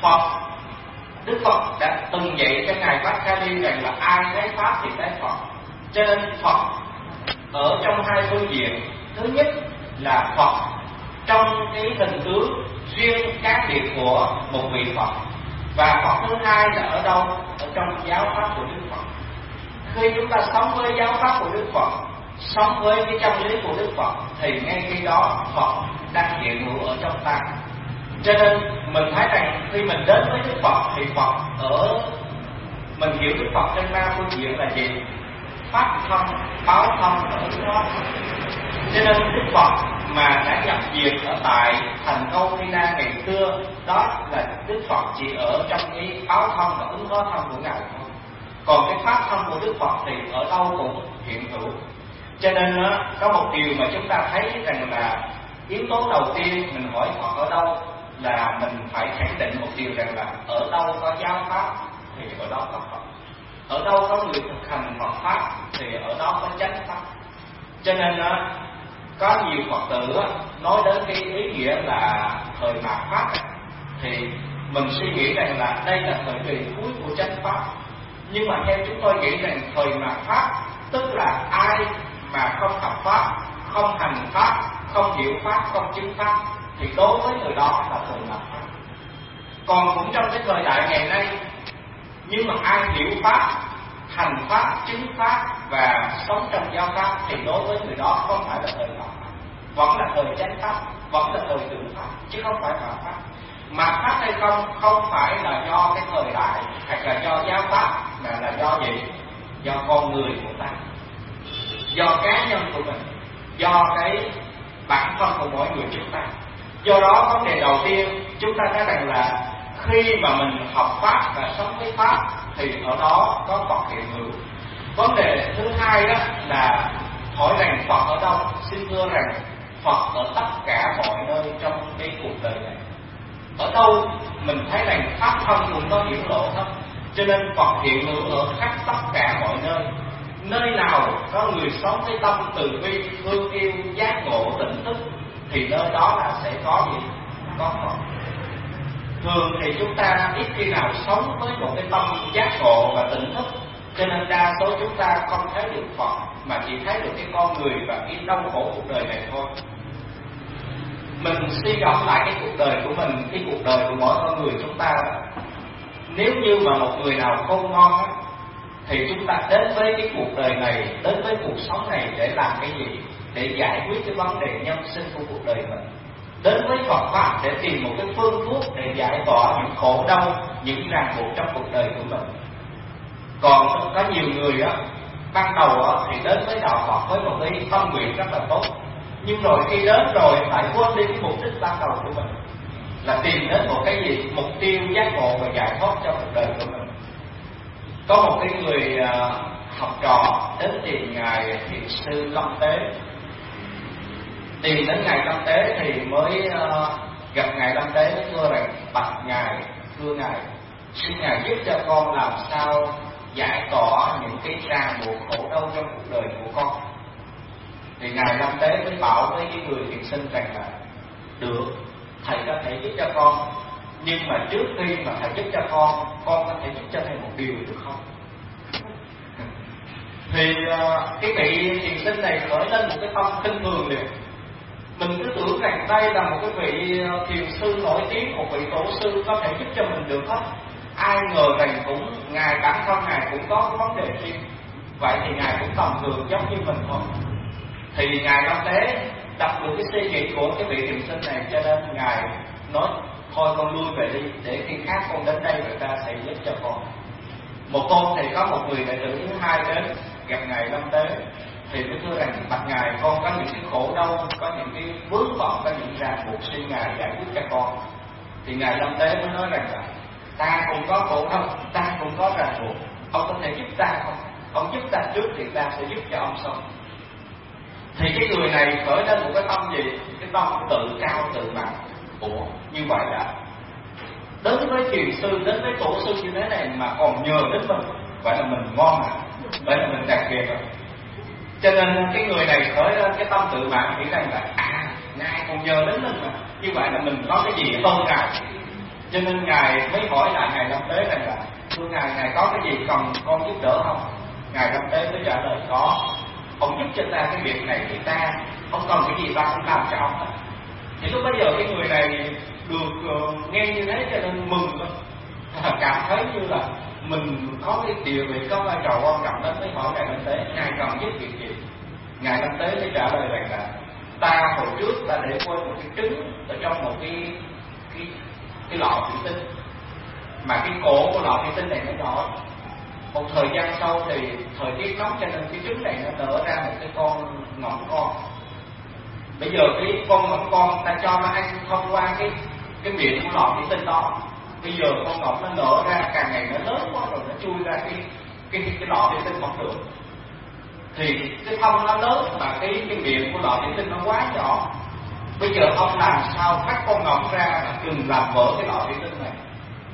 Đức Phật đã từng dạy cho Ngài Vajrayana rằng là ai thấy pháp thì thấy Phật. Cho nên Phật ở trong hai phương diện. Thứ nhất là Phật trong cái hình tướng riêng cá biệt của một vị Phật. Và Phật thứ hai là ở đâu? Ở trong giáo pháp của Đức Phật. Khi chúng ta sống với giáo pháp của Đức Phật, sống với cái chân lý của Đức Phật, thì ngay khi đó Phật đang hiện hữu ở trong ta. Cho nên mình thấy rằng khi mình đến với Đức Phật thì Phật mình hiểu Đức Phật trên ba phương diện là gì? Pháp thân, báo thân và ứng hóa. Cho nên Đức Phật mà đã nhập diệt ở tại thành Câu Thi Na ngày xưa, đó là Đức Phật chỉ ở trong cái báo thân và ứng hóa thân của Ngài thôi. Còn cái pháp thân của Đức Phật thì ở đâu cũng hiện hữu. Cho nên có một điều mà chúng ta thấy rằng là yếu tố đầu tiên mình hỏi Phật ở đâu là mình phải khẳng định một điều rằng là ở đâu có giáo pháp thì ở đó có Phật. Ở đâu có người thực hành Phật pháp thì ở đó có chánh pháp. Cho nên có nhiều Phật tử nói đến cái ý nghĩa là thời mạt pháp, thì mình suy nghĩ rằng là đây là thời kỳ cuối của chánh pháp. Nhưng mà theo chúng tôi nghĩ rằng thời mạt pháp tức là ai mà không học pháp, không hành pháp, không hiểu pháp, không chứng pháp, thì đối với người đó là thời mạt pháp. Còn cũng trong cái thời đại ngày nay, nhưng mà ai hiểu pháp, hành pháp, chứng pháp và sống trong giáo pháp thì đối với người đó không phải là thời mạt pháp, vẫn là thời chánh pháp, vẫn là thời tưởng pháp, chứ không phải mạt pháp. Mạt pháp hay không phải là do cái thời đại hay là do giáo pháp, mà là do gì? Do con người của ta, do cá nhân của mình, do cái bản thân của mỗi người chúng ta. Do đó vấn đề đầu tiên chúng ta thấy rằng là khi mà mình học pháp và sống với pháp thì ở đó có Phật hiện hữu. Vấn đề thứ hai đó là hỏi rằng Phật ở đâu. Xin thưa rằng Phật ở tất cả mọi nơi trong cái cuộc đời này. Ở đâu mình thấy rằng pháp thân cũng có hiển lộ hết. Cho nên Phật hiện hữu ở khắp tất cả mọi nơi. Nơi nào có người sống với tâm từ bi, thương yêu, giác ngộ, tỉnh thức thì nơi đó là sẽ có gì? Có Phật. Thường thì chúng ta ít khi nào sống với một cái tâm giác ngộ và tỉnh thức, cho nên đa số chúng ta không thấy được Phật mà chỉ thấy được cái con người và cái đau khổ cuộc đời này thôi. Mình suy gẫm lại cái cuộc đời của mình, cái cuộc đời của mỗi con người chúng ta, Nếu như mà một người nào khôn ngoan á, thì chúng ta đến với cái cuộc đời này, đến với cuộc sống này để làm cái gì? Để giải quyết cái vấn đề nhân sinh của cuộc đời mình. Đến với Phật Pháp để tìm một cái phương thuốc để giải tỏa những khổ đau, những ràng buộc trong cuộc đời của mình. Còn có nhiều người á, ban đầu á, thì đến với đạo Phật với một cái tâm nguyện rất là tốt, nhưng rồi khi đến rồi lại quên đi cái mục đích ban đầu của mình, là tìm đến một cái gì? Mục tiêu giác ngộ và giải thoát cho cuộc đời của mình. Có một cái người học trò đến tìm ngài thiền sư Lâm Tế. Tìm đến ngài Lâm Tế thì mới gặp ngài Lâm Tế, mới thưa rằng: bạch ngài, thưa ngài, xin ngài giúp cho con làm sao giải tỏa những cái ràng buộc khổ đau trong cuộc đời của con. Thì ngài Lâm Tế mới bảo với cái người thiền sinh rằng là: được, thầy có thể giúp cho con, nhưng mà trước khi mà thầy giúp cho con có thể giúp cho thầy một điều được không? Thì cái vị thiền sinh này khởi lên một cái tâm khinh thường liền. Mình cứ tưởng rằng đây là một cái vị thiền sư nổi tiếng, một vị tổ sư có thể giúp cho mình được hết. Ai ngờ rằng cũng ngài bản thân ngài cũng có cái vấn đề riêng. Vậy thì ngài cũng tầm thường giống như mình thôi. Thì ngài Lâm Tế đọc được cái suy nghĩ của cái vị thiền sinh này, cho nên ngài nói: thôi con lui về đi, để khi khác con đến đây người ta sẽ giúp cho con. Một hôm thì có một người đệ tử thứ hai đến gặp ngài Lâm Tế, thì mới thưa rằng: bạch ngài, con có những cái khổ đau, có những cái vướng bận, có những ràng buộc, xin ngài giải quyết cho con. Thì ngài Lâm Tế mới nói rằng là: ta cũng có khổ đau, ta cũng có ràng buộc, ông có thể giúp ta không? Ông giúp ta trước thì ta sẽ giúp cho ông sau. Thì cái người này khởi lên một cái tâm gì? Cái tâm tự cao tự mãn. Ủa, như vậy là đến với thiền sư, đến với tổ sư như thế này mà còn nhờ đến mình, vậy là mình ngon à, vậy là mình đặc biệt rồi. Cho nên cái người này khởi lên cái tâm tự mãn, nghĩ rằng là ngài còn nhờ đến mình mà, như vậy là mình có cái gì hơn ngài. Cho nên ngài mới hỏi lại ngài Lâm Tế rằng là: thưa ngài có cái gì cần con giúp đỡ không? Ngài Lâm Tế mới trả lời: có. Ông giúp cho ta cái việc này thì ta, ông cần cái gì ta cũng làm cho ông. Thì lúc bây giờ cái người này được nghe như thế cho nên mừng lắm, cảm thấy như là mình có cái địa vị, có vai trò quan trọng đến, mới hỏi ngài Lâm Tế: ngài cần giúp việc gì? Ngài Lâm Tế mới trả lời rằng là: ta hồi trước ta để quên một cái trứng ở trong một cái lọ thủy tinh, mà cái cổ của lọ thủy tinh này nó nhỏ. Một thời gian sau thì thời tiết nóng cho nên cái trứng này nó nở ra một cái con ngỗng con. Bây giờ cái con ngỗng con ta cho nó ăn thông qua cái miệng của lọ thủy tinh đó. Bây giờ con ngỗng nó nở ra, càng ngày nó lớn quá rồi, nó chui ra cái lọ thủy tinh không được. Thì cái thông nó lớn mà cái miệng của lọ thủy tinh nó quá nhỏ. Bây giờ ông làm sao bắt con ngỗng ra mà đừng làm vỡ cái lọ thủy tinh này?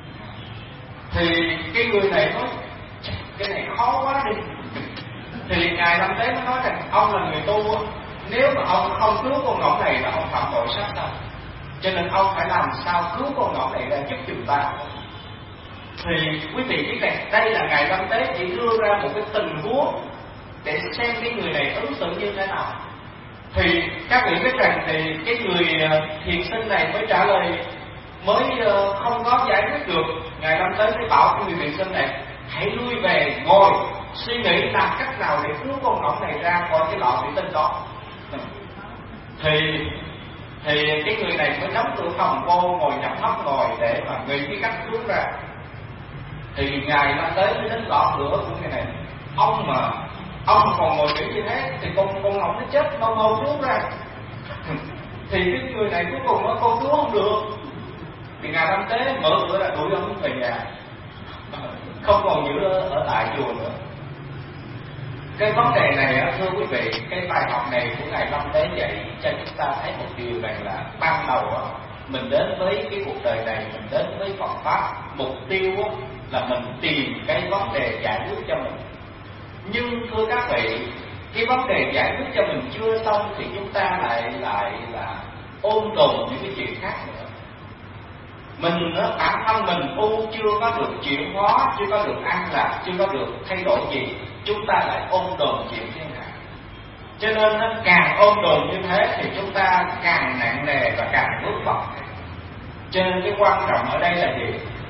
Thì cái người này nói: cái này khó quá đi. Thì ngài Lâm Tế mới nói rằng: ông là người tu, nếu mà ông không cứu con ngỗng này là ông phạm tội sát thân, cho nên ông phải làm sao cứu con ngỗng này ra giúp chúng ta. Thì quý vị biết rằng đây là ngài Lâm Tế chỉ đưa ra một cái tình huống để xem cái người này ứng xử như thế nào. Thì các vị biết rằng thì cái người thiền sinh này mới trả lời, mới không có giải quyết được. Ngài Lâm Tế mới bảo cái người thiền sinh này: hãy lui về ngồi suy nghĩ làm cách nào để cứu con ngỗng này ra khỏi cái lọ thủy tinh đó. Thì cái người này mới đóng cửa phòng vô, ngồi nhắm mắt ngồi để mà nghĩ cái cách cứu ra. Thì ngài Lâm Tế mới đến gõ cửa của người này: ông còn ngồi nghĩ như thế thì con ngỗng nó chết, mau cứu ra. Thì cái người này cuối cùng nó con cứu không được. Thì ngài Lâm Tế mở cửa là đuổi ông về nhà, không còn giữ ở tại chùa nữa. Cái vấn đề này, thưa quý vị, cái bài học này của ngài Lâm Tế dạy cho chúng ta thấy một điều rằng là ban đầu mình đến với cái cuộc đời này, mình đến với Phật Pháp, mục tiêu là mình tìm cái vấn đề giải quyết cho mình. Nhưng thưa các vị, cái vấn đề giải quyết cho mình chưa xong thì chúng ta lại là ôm đồm những cái chuyện khác nữa. Mình bản thân mình chưa có được chuyển hóa, chưa có được an lạc, chưa có được thay đổi gì, chúng ta lại ôm đồm chuyện thiên hạ. Cho nên càng ôm đồm như thế thì chúng ta càng nặng nề và càng vướng bận. Cho nên cái quan trọng ở đây là gì?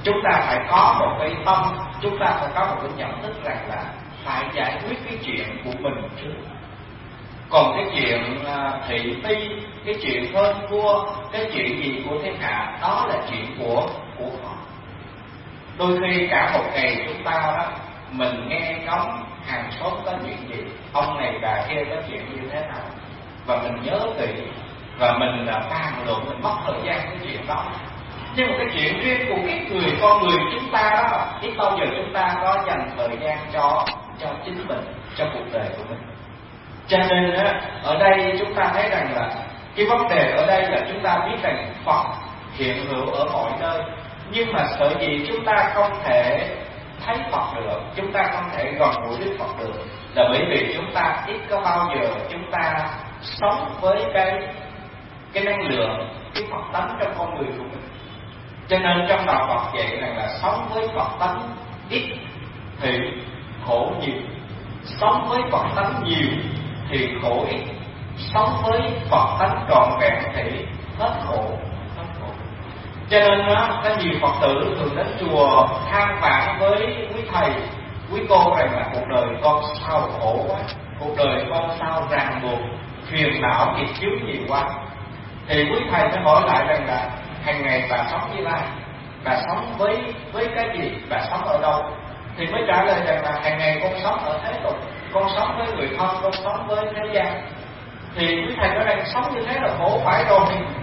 chúng ta phải có một cái tâm, chúng ta phải có một cái nhận thức rằng là phải giải quyết cái chuyện của mình trước. Còn cái chuyện thị phi, cái chuyện hơn thua, cái chuyện gì của thiên hạ, đó là chuyện của họ. Đôi khi cả một ngày chúng ta đó, mình nghe ngóng hàng xóm có chuyện gì, ông này bà kia có chuyện như thế nào, và mình nhớ kỹ và mình bàn luận, mình mất thời gian cái chuyện đó. Nhưng mà cái chuyện riêng của cái con người chúng ta đó, ít bao giờ chúng ta có dành thời gian cho chính mình, cho cuộc đời của mình. Cho nên ở đây chúng ta thấy rằng là cái vấn đề ở đây là chúng ta biết rằng Phật hiện hữu ở mọi nơi, nhưng mà sở dĩ chúng ta không thể thấy Phật được, chúng ta không thể gần gũi Đức Phật được, là bởi vì chúng ta ít có bao giờ chúng ta sống với cái năng lượng, cái Phật tánh trong con người của mình. Cho nên trong đạo Phật dạy rằng là sống với Phật tánh ít thì khổ nhiều, sống với Phật tánh nhiều thì khổ ít, sống với Phật tánh trọn vẹn thì hết khổ. Cho nên có nhiều Phật tử thường đến chùa than vãn với quý thầy, quý cô rằng là cuộc đời con sao khổ quá, cuộc đời con sao ràng buộc, phiền não nghiệp chướng nhiều quá. Thì quý thầy mới hỏi lại rằng là hàng ngày bà sống với ai, bà sống với cái gì, bà sống ở đâu? Thì mới trả lời rằng là hàng ngày con sống ở thế tục, con sống với người thân, con sống với thế gian. Thì quý thầy nói rằng sống như thế là khổ, phải rồi.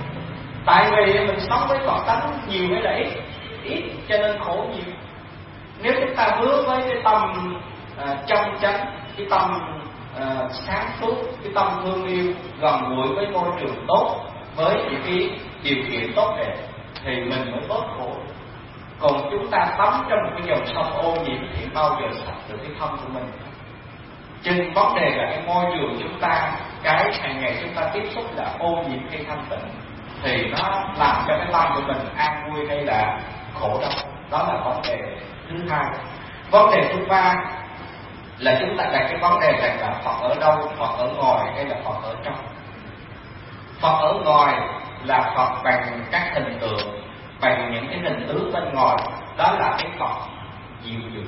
Tại vì mình sống với Phật tánh nhiều hay là ít cho nên khổ nhiều. Nếu chúng ta hướng với cái tâm trong chánh, cái tâm sáng suốt, cái tâm thương yêu, gần gũi với môi trường tốt, với những cái điều kiện tốt đẹp, thì mình mới bớt khổ. Còn chúng ta tắm trong một cái dòng sông ô nhiễm thì bao giờ sạch được cái thân của mình. Trên vấn đề là cái môi trường chúng ta, cái hàng ngày chúng ta tiếp xúc là ô nhiễm hay thanh tịnh, thì nó làm cho cái tâm của mình an vui hay là khổ đau. Đó là vấn đề thứ hai. Vấn đề thứ ba là chúng ta đặt cái vấn đề rằng là Phật ở đâu, Phật ở ngoài hay là Phật ở trong. Phật ở ngoài là Phật bằng các hình tượng, bằng những cái hình tướng bên ngoài, đó là cái Phật diệu dụng,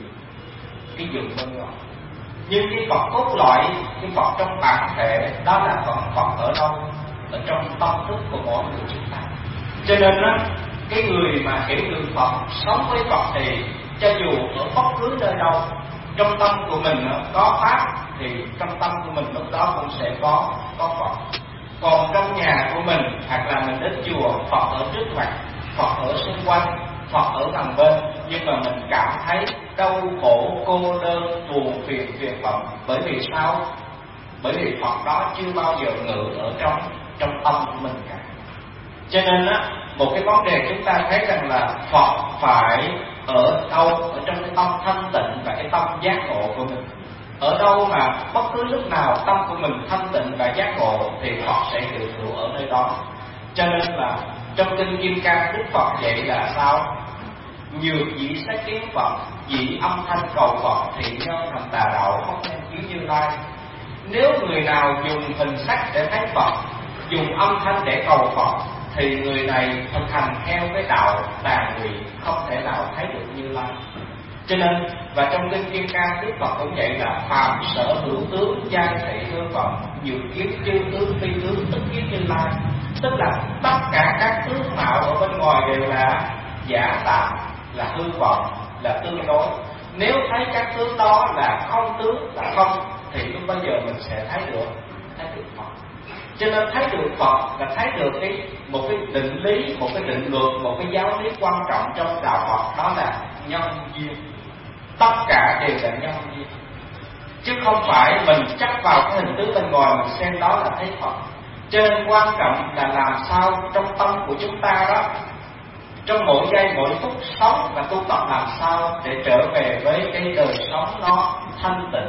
cái dụng bên ngoài. Nhưng cái Phật cốt lõi, cái Phật trong bản thể, đó là Phật ở đâu? Ở trong tâm thức của mỗi người chúng ta. Cho nên đó, cái người mà hiểu được Phật, sống với Phật thì cho dù ở bất cứ nơi đâu, trong tâm của mình có Pháp thì trong tâm của mình lúc đó cũng sẽ có Phật. Còn trong nhà của mình hoặc là mình đến chùa, Phật ở trước mặt, Phật ở xung quanh, Phật ở gần bên, nhưng mà mình cảm thấy đau khổ, cô đơn, buồn phiền, tuyệt vọng. Bởi vì sao? Bởi vì Phật đó chưa bao giờ ngự ở trong tâm của mình cả. Cho nên một cái vấn đề chúng ta thấy rằng là Phật phải ở đâu? Ở trong cái tâm thanh tịnh và cái tâm giác ngộ của mình. Ở đâu mà bất cứ lúc nào tâm của mình thanh tịnh và giác ngộ thì Phật sẽ hiện hữu ở nơi đó. Cho nên là trong kinh Kim Cang, Đức Phật dạy là sao? Nhược dĩ sách kiến Phật, dĩ âm thanh cầu Phật, thì nhân thành tà đạo, không nên kiến Như Lai. Nếu người nào dùng hình sắc để thấy Phật, dùng âm thanh để cầu Phật, thì người này thực hành theo cái đạo tà quỷ, không thể nào thấy được Như Lai. Cho nên và trong kinh Kim Cang, Đức Phật cũng vậy là phàm sở hữu tướng, giai thị hư vọng, nhược kiến chư tướng phi tướng, tức kiến Như Lai. Tức là tất cả các tướng mạo ở bên ngoài đều là giả tạm, là hư vọng, là tương đối. Nếu thấy các tướng đó là không tướng, là không, thì lúc bây giờ mình sẽ thấy được Phật. Cho nên thấy được Phật là thấy được một cái định lý, một cái định luật, một cái giáo lý quan trọng trong đạo Phật, đó là nhân duyên. Tất cả đều là nhân duyên, chứ không phải mình chắc vào cái hình tướng bên ngoài mình xem đó là thấy Phật. Cho nên quan trọng là làm sao trong tâm của chúng ta đó, trong mỗi giây mỗi phút sống và tu tập làm sao để trở về với cái đời sống nó thanh tịnh,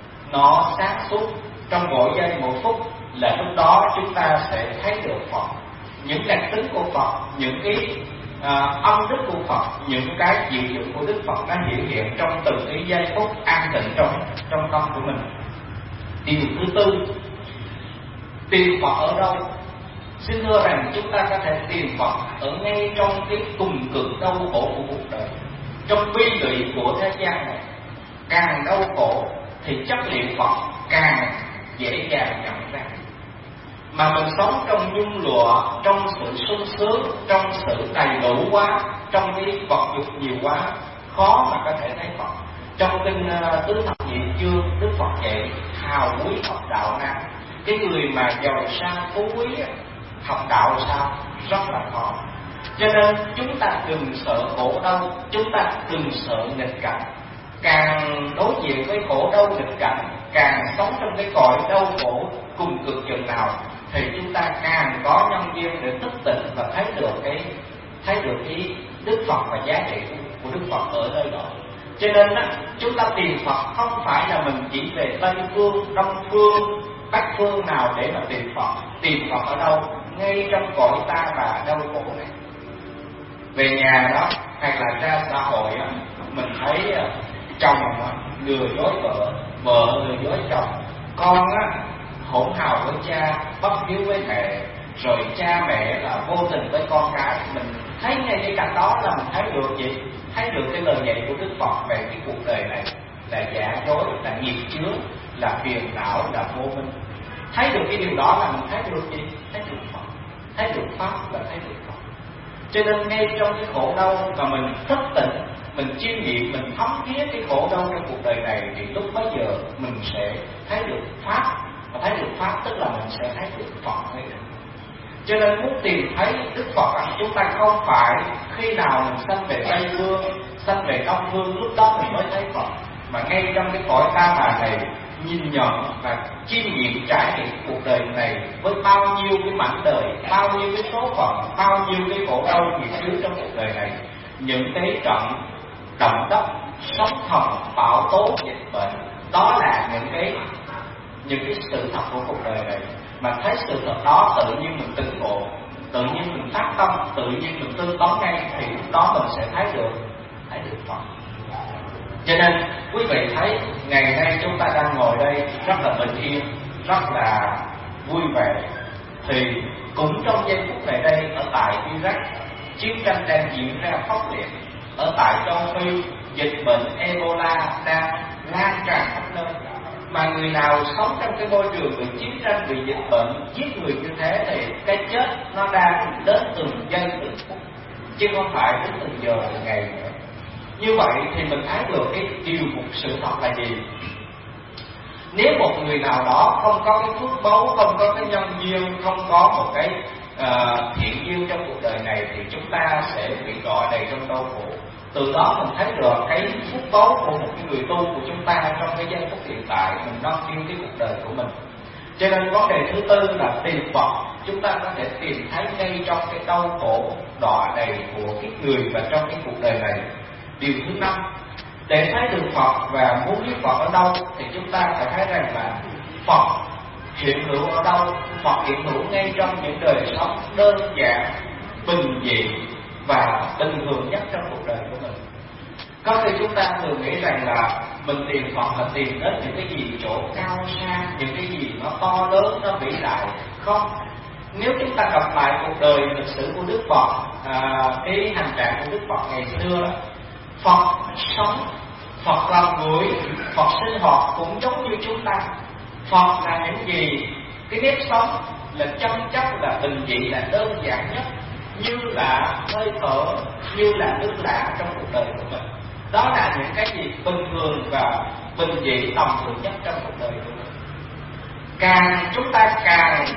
nó sáng suốt. Trong mỗi giây mỗi phút là lúc đó chúng ta sẽ thấy được Phật, những đặc tính của Phật, những cái âm đức của Phật, những cái diệu dụng của Đức Phật nó hiện hiện trong từng cái giây phút an tịnh trong tâm của mình. Điều thứ tư, tìm Phật ở đâu? Xin thưa rằng chúng ta có thể tìm Phật ở ngay trong cái cùng cực đau khổ của cuộc đời, trong bi lụy của thế gian này. Càng đau khổ thì chất liệu Phật càng dễ dàng nhận ra. Mà mình sống trong nhung lụa, trong sự sung sướng, trong sự đầy đủ quá, trong cái vật dục nhiều quá, khó mà có thể thấy Phật. Trong kinh Tứ Thập Nhị Chương, Đức Phật dạy hào quý học đạo nam. Cái người mà giàu sang phú quý học đạo sao rất là khó. Cho nên chúng ta đừng sợ khổ đau, chúng ta đừng sợ nghịch cảnh. Càng đối diện với khổ đau nghịch cảnh, càng sống trong cái cõi đau khổ cùng cực chừng nào, thì chúng ta càng có nhân duyên để thức tỉnh và thấy được cái Đức Phật và giá trị của Đức Phật ở nơi đó. Cho nên chúng ta tìm Phật không phải là mình chỉ về Tây phương, Đông phương, Bắc phương nào để mà tìm Phật. Tìm Phật ở đâu? Ngay trong cõi ta bà đau khổ này. Về nhà đó hay là ra xã hội đó, mình thấy chồng lừa dối vợ, vợ lừa dối chồng, con hỗn hào với cha, bất hiếu với mẹ, rồi cha mẹ là vô tình với con cái. Mình thấy ngay cái cảnh đó là mình thấy được gì? Thấy được cái lời dạy của Đức Phật về cái cuộc đời này là giả dối, là nghiệp chướng, là phiền não, là vô minh. Thấy được cái điều đó là mình thấy được gì? Thấy được Phật, thấy được Pháp là thấy được Phật. Cho nên ngay trong cái khổ đau mà mình thức tỉnh, mình chiêm nghiệm, mình thấm thía cái khổ đau trong cuộc đời này, thì lúc bấy giờ mình sẽ thấy được Pháp. Và thấy được Pháp tức là mình sẽ thấy được Phật thôi. Cho nên muốn tìm thấy Đức Phật, chúng ta không phải khi nào mình sanh về Tây Phương, sanh về Đông Phương, lúc đó mình mới thấy Phật. Mà ngay trong cái cõi ta bà này, nhìn nhận và chiêm nghiệm trải nghiệm cuộc đời này với bao nhiêu cái mảnh đời, bao nhiêu cái số phận, bao nhiêu cái khổ đau nghiệp chướng trong cuộc đời này. Những cái trận động đất, sóng thần, bão tố, dịch bệnh, đó là những cái sự thật của cuộc đời này. Mà thấy sự thật đó tự nhiên mình tỉnh ngộ, tự nhiên mình phát tâm, tự nhiên mình tương tón ngay, thì lúc đó mình sẽ thấy được Phật. Cho nên quý vị thấy ngày nay chúng ta đang ngồi đây rất là bình yên, rất là vui vẻ. Thì cũng trong giây phút này đây, ở tại Iraq, chiến tranh đang diễn ra khốc liệt. Ở tại Châu Phi, dịch bệnh Ebola đang lan tràn khắp nơi. Mà người nào sống trong cái môi trường bị chiến tranh, bị dịch bệnh giết người như thế, thì cái chết nó đang đến từng giây từng phút, chứ không phải đến từng giờ từng ngày nữa. Như vậy thì mình thấy được cái điều một sự thật là gì? Nếu một người nào đó không có cái phước báu, không có cái nhân duyên, không có một cái thiện duyên trong cuộc đời này, thì chúng ta sẽ bị đọa đầy trong đau khổ. Từ đó mình thấy được cái phước báu của một cái người tu của chúng ta trong cái giây phút hiện tại, mình nâng niu cái cuộc đời của mình. Cho nên vấn đề thứ tư là tìm Phật. Chúng ta có thể tìm thấy ngay trong cái đau khổ đọa đầy của cái người và trong cái cuộc đời này. Điều thứ năm, để thấy được Phật và muốn biết Phật ở đâu, thì chúng ta phải thấy rằng là Phật hiện hữu ở đâu? Phật hiện hữu ngay trong những đời sống đơn giản, bình dị và bình thường nhất trong cuộc đời của mình. Có khi chúng ta thường nghĩ rằng là mình tìm Phật là tìm đến những cái gì chỗ cao xa, những cái gì nó to lớn, nó vĩ đại. Không, nếu chúng ta gặp lại cuộc đời lịch sử của Đức Phật, cái hành trạng của Đức Phật ngày xưa đó, Phật sống, Phật làm người, Phật sinh hoạt cũng giống như chúng ta. Phật là những gì? Cái nếp sống là chân chất, là bình dị, là đơn giản nhất, như là hơi thở, như là nước lạ trong cuộc đời của mình. Đó là những cái gì bình thường và bình dị tầm thường nhất trong cuộc đời của mình. Chúng ta càng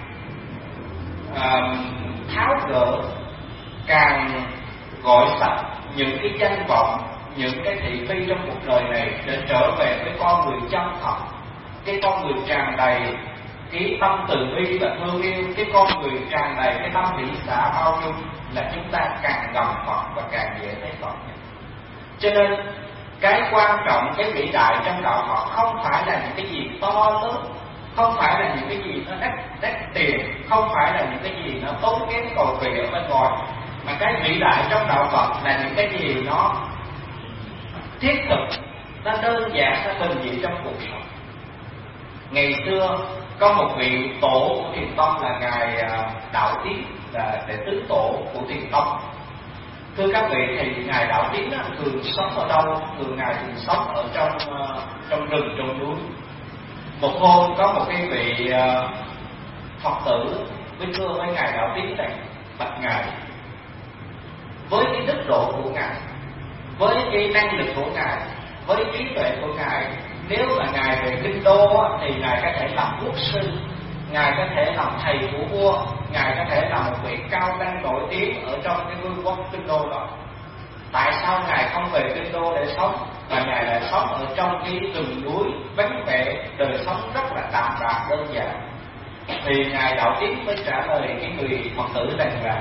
tháo gỡ, càng gọi sạch những cái danh vọng, những cái thị phi trong cuộc đời này, để trở về với con người chân thật, cái con người tràn đầy cái tâm từ bi và thương yêu, cái con người tràn đầy cái tâm hỷ xả bao dung, là chúng ta càng gần Phật và càng dễ thấy Phật. Cho nên cái quan trọng, cái vĩ đại trong đạo Phật không phải là những cái gì to lớn, không phải là những cái gì nó đắt tiền, không phải là những cái gì nó tốn kém cầu kỳ ở bên ngoài, mà cái vĩ đại trong đạo Phật là những cái gì nó thiết thực, nó đơn giản, nó bình dị trong cuộc sống. Ngày xưa có một vị tổ của Thiền Tông là ngài Đạo Tiến, là đệ tứ tổ của Thiền Tông. Thưa các vị, thì ngài Đạo Tiến thường sống ở đâu? Thường ngài thường sống ở trong rừng, trong núi. Một hôm có một cái vị Phật tử với thưa với ngài Đạo Tiến rằng: bạch ngài, với cái đức độ của ngài, với cái năng lực của ngài, với trí tuệ của ngài, nếu là ngài về kinh đô thì ngài có thể làm quốc sư, ngài có thể làm thầy của vua, ngài có thể là một vị cao tăng nổi tiếng ở trong cái vương quốc kinh đô đó. Tại sao ngài không về kinh đô để sống, mà ngài lại sống ở trong cái rừng núi vắng vẻ, đời sống rất là tạm bạc đơn giản? Thì ngài Đạo Tiến mới trả lời cái người Phật tử rằng là: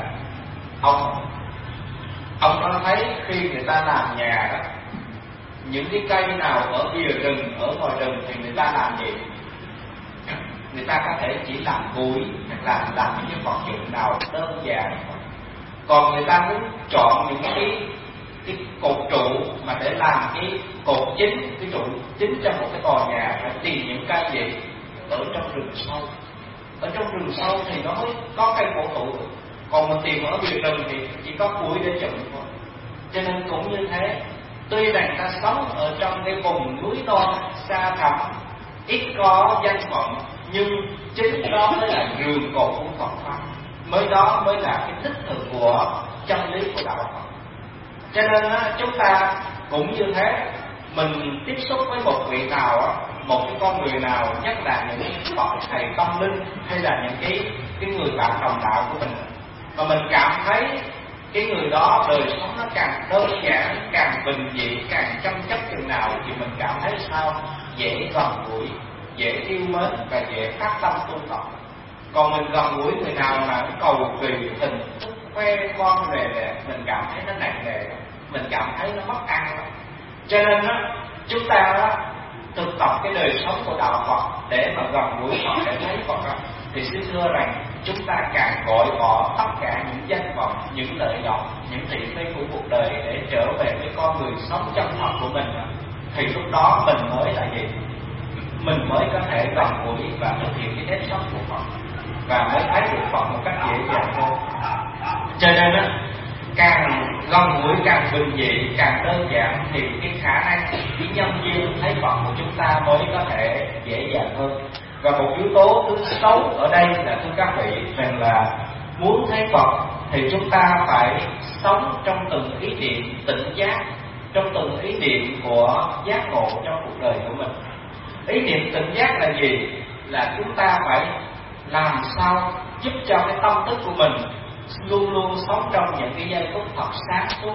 ông có thấy khi người ta làm nhà đó, những cái cây nào ở bìa rừng, ở ngoài rừng thì người ta làm gì? Người ta có thể chỉ làm củi hoặc là làm những cái vật dụng nào đơn giản. Còn người ta muốn chọn những cái cột trụ mà để làm cái cột chính, cái trụ chính trong một cái tòa nhà, phải tìm những cây gì ở trong rừng sâu. Ở trong rừng sâu thì nó mới có cây cổ thụ, còn mình tìm ở bìa rừng thì chỉ có củi để chụm thôi. Cho nên cũng như thế, tuy rằng ta sống ở trong cái vùng núi non xa thẳm, ít có danh vọng, nhưng chính đó mới là giường cột của Phật pháp, đó mới là cái đích thực của chân lý của đạo Phật. Cho nên chúng ta cũng như thế, mình tiếp xúc với một vị nào, một cái con người nào, nhất là những bậc thầy tâm linh hay là những cái người bạn đồng đạo của mình, mà mình cảm thấy cái người đó đời sống nó càng đơn giản, càng bình dị, càng chăm chấp chừng nào, thì mình cảm thấy sao? Dễ gần gũi, dễ yêu mến và dễ phát tâm tu tập. Còn mình gần gũi người nào mà cầu kỳ, hình thức, khoe khoang về mình cảm thấy nó nặng nề, mình cảm thấy nó mất ăn. Cho nên chúng ta thực tập cái đời sống của đạo Phật để mà gần gũi Phật, để thấy Phật, thì xin thưa rằng chúng ta càng gọi bỏ tất cả những danh vọng, những lợi vọng, những thị phi của cuộc đời để trở về với con người sống chân thật của mình, thì lúc đó mình mới là gì? Mình mới có thể gần gũi và thực hiện cái nếp sống của Phật, và mới thấy được Phật một cách dễ dàng hơn. Cho nên càng gần gũi, càng bình dị, càng đơn giản, thì cái khả năng, cái nhân duyên thấy Phật của chúng ta mới có thể dễ dàng hơn. Và một yếu tố thứ 6 ở đây là, thưa các vị, rằng là muốn thấy Phật thì chúng ta phải sống trong từng ý niệm tỉnh giác, trong từng ý niệm của giác ngộ trong cuộc đời của mình. Ý niệm tỉnh giác là gì? Là chúng ta phải làm sao giúp cho cái tâm thức của mình luôn luôn sống trong những cái giây phút thật sáng suốt,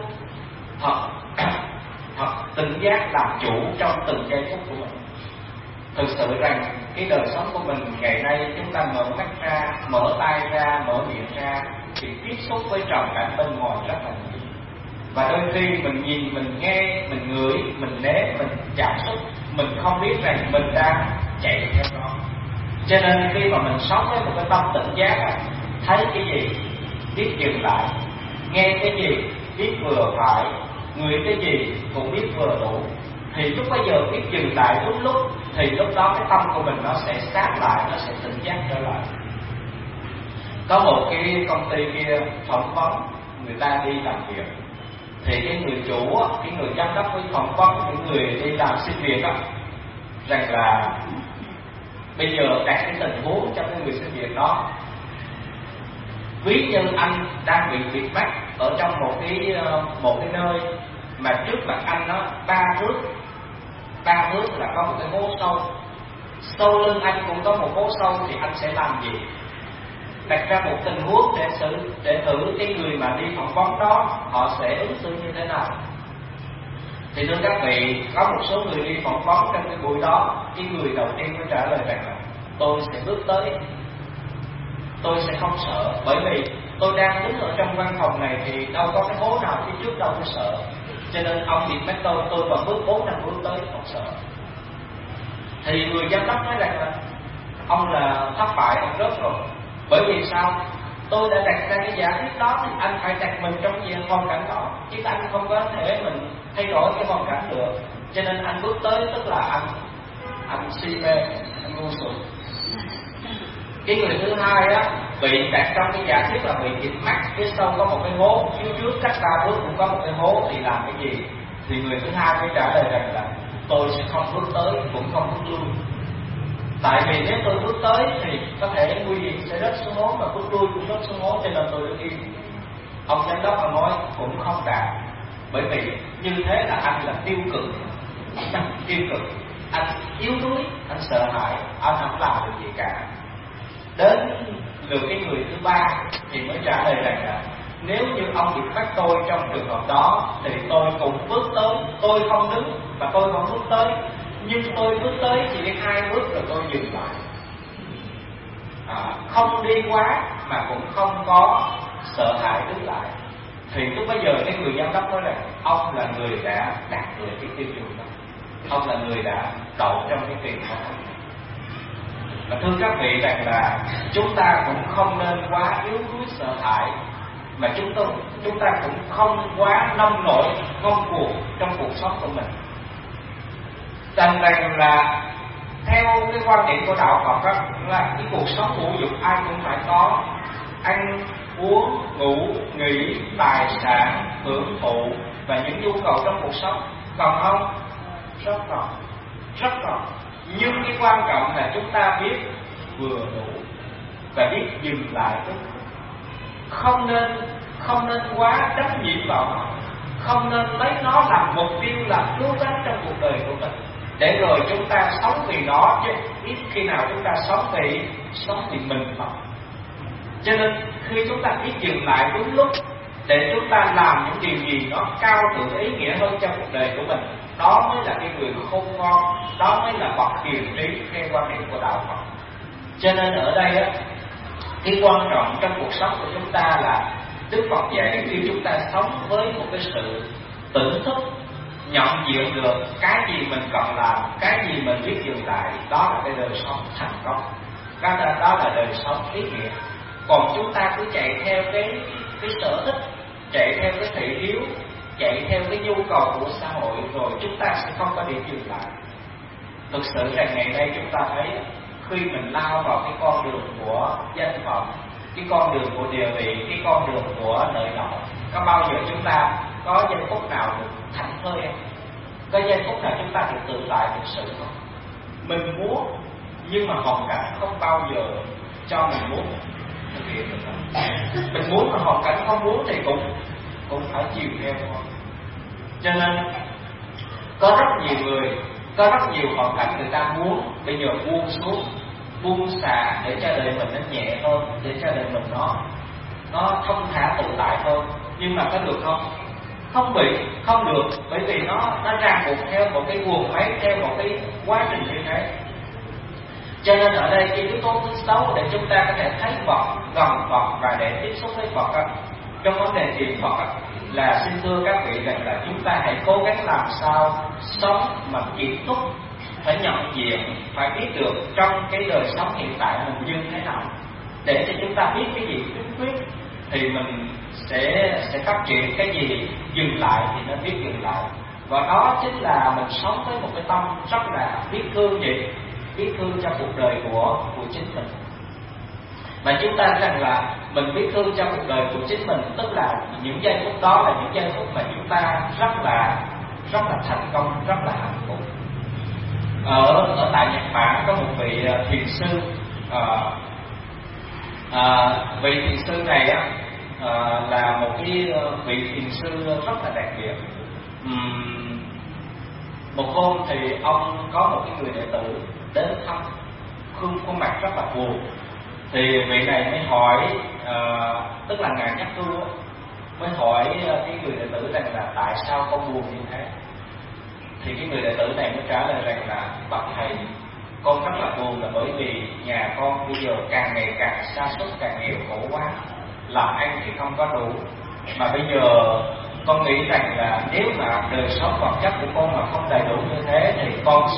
thật tỉnh giác, làm chủ trong từng giây phút của mình. Thực sự rằng cái đời sống của mình ngày nay, chúng ta mở mắt ra, mở tay ra, mở miệng ra thì tiếp xúc với trần cảnh bên ngoài rất là nhiều. Và đôi khi mình nhìn, mình nghe, mình ngửi, mình nếm, mình chạm xúc, mình không biết rằng mình đang chạy theo nó. Cho nên khi mà mình sống với một cái tâm tỉnh giác, thấy cái gì biết dừng lại, nghe cái gì biết vừa phải, ngửi cái gì cũng biết vừa đủ, thì lúc bây giờ biết dừng lại đúng lúc, thì lúc đó cái tâm của mình nó sẽ sáng lại, nó sẽ tỉnh giác trở lại. Có một cái công ty kia phỏng vấn người ta đi làm việc, thì cái người chủ, cái người giám đốc với phỏng vấn những người đi làm xin việc rằng là bây giờ đặt cái tình huống cho cái người xin việc đó. Ví như anh đang bị bịt mắt ở trong một cái nơi mà trước mặt anh nó 3 thước là có một cái hố sâu, sau lưng anh cũng có một hố sâu, thì anh sẽ làm gì? Đặt ra một tình huống để thử cái người mà đi phỏng vấn đó họ sẽ ứng xử như thế nào. Thì thưa các vị, có một số người đi phỏng vấn trong cái buổi đó, cái người đầu tiên mới trả lời rằng là tôi sẽ bước tới, tôi sẽ không sợ, bởi vì tôi đang đứng ở trong văn phòng này thì đâu có cái hố nào phía trước đâu tôi sợ. Cho nên ông bịt mắt tôi mà bước 4 năm bước tới không sợ. Thì người giám đốc nói rằng là ông là thất bại, ông rớt rồi. Bởi vì sao? Tôi đã đặt ra cái giả thuyết đó thì anh phải đặt mình trong hoàn cảnh đó, chứ anh không có thể mình thay đổi cái hoàn cảnh được. Cho nên anh bước tới tức là anh si mê, anh ngu xuẩn. Cái người thứ hai á bị đặt trong cái giả thiết là bị bịt mắt, phía sau có một cái hố, phía trước cách 3 bước cũng có một cái hố, thì làm cái gì? Thì người thứ hai mới trả lời rằng là tôi sẽ không bước tới cũng không bước lui. Tại vì nếu tôi bước tới thì có thể nguy hiểm sẽ rớt xuống hố, mà bước lui cũng rớt xuống hố, cho nên tôi đứng yên. Ông giám đốc ông nói cũng không đạt, bởi vì như thế là anh là tiêu cực, anh yếu đuối, anh sợ hãi, anh không làm được gì cả. Đến lượt cái người thứ ba thì mới trả lời rằng là nếu như ông bị bắt tôi trong trường hợp đó thì tôi cũng bước tới, tôi không đứng và tôi không bước tới, nhưng tôi bước tới chỉ đến 2 bước rồi tôi dừng lại, không đi quá mà cũng không có sợ hãi đứng lại. Thì lúc bây giờ cái người giám đốc nói rằng ông là người đã đạt được cái tiêu chuẩn đó, ông là người đã đậu trong cái kỳ đó. Và thưa các vị rằng là chúng ta cũng không nên quá yếu đuối sợ hãi, mà chúng ta cũng không quá nông nổi ngông cuồng trong cuộc sống của mình. Rằng là theo cái quan điểm của đạo Phật đó, là cái cuộc sống ngũ dục ai cũng phải có, ăn uống ngủ nghỉ, tài sản hưởng thụ và những nhu cầu trong cuộc sống, còn không? Rất còn. Nhưng cái quan trọng là chúng ta biết vừa đủ và biết dừng lại đúng. Không nên quá đắm nhiễm vào nó, không nên lấy nó làm mục tiêu, làm cứu cánh trong cuộc đời của mình, để rồi chúng ta sống vì nó, chứ ít khi nào chúng ta sống vì mình thôi. Cho nên khi chúng ta biết dừng lại đúng lúc để chúng ta làm những điều gì nó cao thượng ý nghĩa hơn trong cuộc đời của mình, đó mới là cái người khôn ngoan, đó mới là bậc hiền trí theo quan điểm của đạo Phật. Cho nên ở đây á, cái quan trọng trong cuộc sống của chúng ta là Đức Phật dạy khi chúng ta sống với một cái sự tỉnh thức, nhận diện được cái gì mình cần làm, cái gì mình biết dừng lại, đó là cái đời sống thành công, đó là đời sống ý nghĩa. Còn chúng ta cứ chạy theo cái sở thích, chạy theo cái thị hiếu, chạy theo cái nhu cầu của xã hội, rồi chúng ta sẽ không có điểm dừng lại. Thực sự rằng ngày nay chúng ta thấy khi mình lao vào cái con đường của danh vọng, cái con đường của địa vị, cái con đường của lợi lộc, có bao giờ chúng ta có giây phút nào được thảnh thơi không? Có giây phút nào chúng ta được tự tại thực sự không? Mình muốn, nhưng mà hoàn cảnh không bao giờ cho mình muốn thực hiện được. Mình muốn mà hoàn cảnh không muốn thì cũng phải chịu theo thôi. Cho nên có rất nhiều người, có rất nhiều hoàn cảnh người ta muốn bây giờ buông xuống, buông xả để cho đời mình nó nhẹ hơn, để cho đời mình nó thông thả tự tại hơn. Nhưng mà có được không? Không được, bởi vì nó ràng buộc theo một cái guồng máy, theo một cái quá trình như thế. Cho nên ở đây cái yếu tố thứ 6 để chúng ta có thể thấy Phật, gần Phật và để tiếp xúc với Phật trong vấn đề tìm Phật là xin thưa các vị rằng là chúng ta hãy cố gắng làm sao sống mà kiệt thúc, phải nhận diện, phải biết được trong cái đời sống hiện tại mình như thế nào, để cho chúng ta biết cái gì đúng quyết thì mình sẽ phát triển, cái gì dừng lại thì nên biết dừng lại. Và đó chính là mình sống với một cái tâm rất là biết thương vậy, biết thương cho cuộc đời của chính mình. Mà chúng ta rằng là mình biết thương cho cuộc đời của chính mình, tức là những giây phút đó là những giây phút mà chúng ta rất là thành công, rất là hạnh phúc. Ở tại Nhật Bản có một vị thiền sư, vị thiền sư này là một cái vị thiền sư rất là đặc biệt. Một hôm thì ông có một cái người đệ tử đến thăm, khuôn mặt rất là buồn. Thì vị này mới hỏi, tức là ngài Nhắc Cư mới hỏi cái người đệ tử rằng là tại sao con buồn như thế. Thì cái người đệ tử này mới trả lời rằng là bạch thầy, con rất là buồn là bởi vì nhà con bây giờ càng ngày càng sa sút, càng nghèo khổ quá, làm ăn thì không có đủ, mà bây giờ con nghĩ rằng là nếu mà đời sống vật chất của con mà không đầy đủ như thế thì con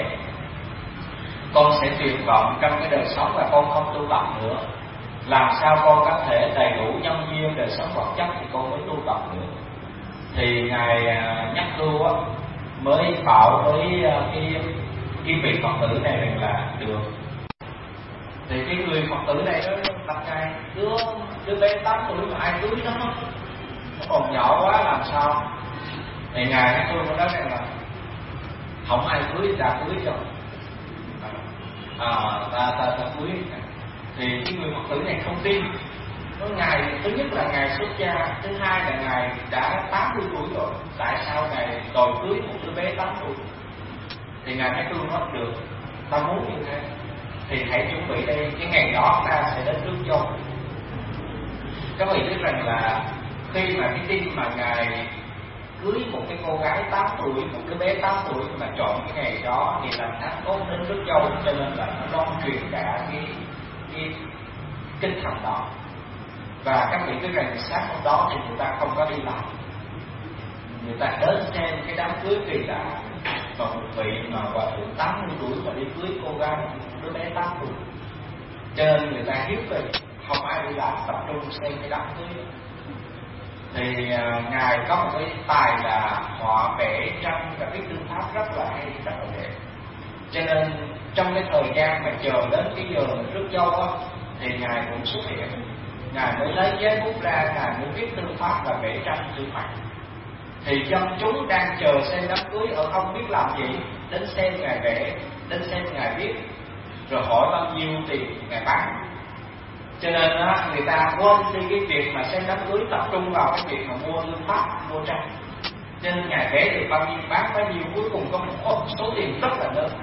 sẽ tuyệt vọng trong cái đời sống và con không tu tập nữa. Làm sao con có thể đầy đủ nhân duyên đời sống vật chất thì con mới tu tập nữa. Thì ngài Nhắc Cư mới bảo với cái vị Phật tử này rằng là được. Thì cái người Phật tử này nó đặt ngài đứa bé 8 tuổi mà ai cưới nó còn nhỏ quá làm sao? Thì ngài nói tôi nói rằng là không ai cưới, ta cưới cho ta cưới. Thì cái người Phật tử này không tin. Ngài thứ nhất là ngài xuất gia, thứ hai là ngài đã 80 tuổi rồi, tại sao ngài đòi cưới một đứa bé 8 tuổi? Thì ngài nói tôi nói được, ta muốn như thế thì hãy chuẩn bị đây, cái ngày đó ta sẽ đến rước dâu. Các vị biết rằng là khi mà cái tin mà ngài cưới một cái cô gái 8 tuổi, một đứa bé 8 tuổi mà chọn cái ngày đó thì làm tháng tốt đến rước dâu, cho nên là nó loan truyền cả cái kinh thành đó. Và các vị biết rằng sáng hôm đó thì người ta không có đi làm, người ta đến xem cái đám cưới kỳ lạ. Còn một vị mà hòa thượng 80 tuổi mà đi cưới cô gái đứa bé 8 tuổi, cho nên người ta hiếu kỳ, không ai đi làm, tập trung xem cái đám cưới. Thì ngài có một cái tài là họa vẽ tranh và cái phương pháp rất là hay, rất là đẹp. Cho nên trong cái thời gian mà chờ đến cái giờ rước dâu á, thì ngài cũng xuất hiện. Ngài mới lấy giấy bút ra, ngài mới viết thư pháp và vẽ tranh trước mặt. Thì dân chúng đang chờ xem đám cưới ở không biết làm gì, đến xem ngài vẽ, đến xem ngài viết, rồi hỏi bao nhiêu tiền ngài bán. Cho nên người ta quên đi cái việc mà xem đám cưới, tập trung vào cái việc mà mua thư pháp, mua tranh. Cho nên ngài vẽ được bao nhiêu bán bao nhiêu, cuối cùng có một số tiền rất là lớn.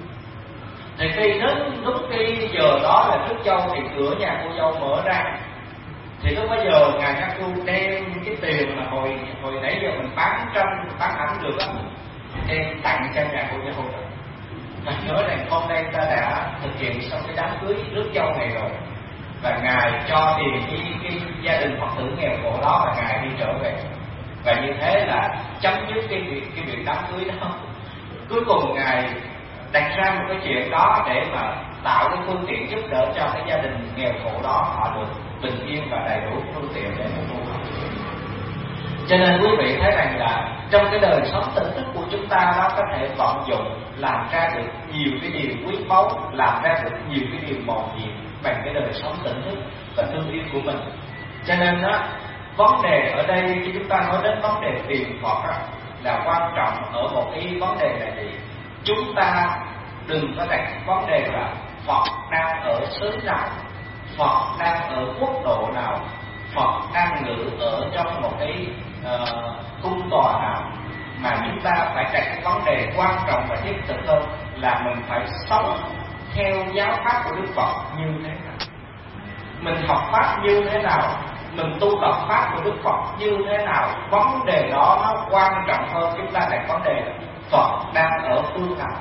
Thì khi đến đúng cái giờ đó là rước dâu thì cửa nhà cô dâu mở ra. Thì lúc bây giờ ngài các cô đem cái tiền mà hồi nãy giờ mình bán tranh, bán ảnh được á, đem tặng cho nhà cô dâu. Và nhớ rằng hôm nay ta đã thực hiện xong cái đám cưới rước dâu này rồi, và ngài cho tiền cái gia đình Phật tử nghèo khổ đó, và ngài đi trở về. Và như thế là chấm dứt cái việc đám cưới đó. Cuối cùng ngài đặt ra một cái chuyện đó để mà tạo cái phương tiện giúp đỡ cho cái gia đình nghèo khổ đó, họ được bình yên và đầy đủ phương tiện để mà tu học. Cho nên quý vị thấy rằng là trong cái đời sống tỉnh thức của chúng ta, nó có thể vận dụng làm ra được nhiều cái điều quý báu, làm ra được nhiều cái điều màu nhiệm bằng cái đời sống tỉnh thức và thương yêu của mình. Cho nên đó, vấn đề ở đây khi chúng ta nói đến vấn đề tiền Phật đó, là quan trọng ở một cái vấn đề là gì? Chúng ta đừng có đặt vấn đề là Phật đang ở xứ nào, Phật đang ở quốc độ nào, Phật đang ngự ở trong một cái cung tòa nào, mà chúng ta phải đặt cái vấn đề quan trọng và thiết thực hơn là mình phải sống theo giáo pháp của Đức Phật như thế nào, mình học pháp như thế nào, mình tu tập pháp của Đức Phật như thế nào. Vấn đề đó nó quan trọng hơn chúng ta đặt vấn đề là Phật đang ở phương nào.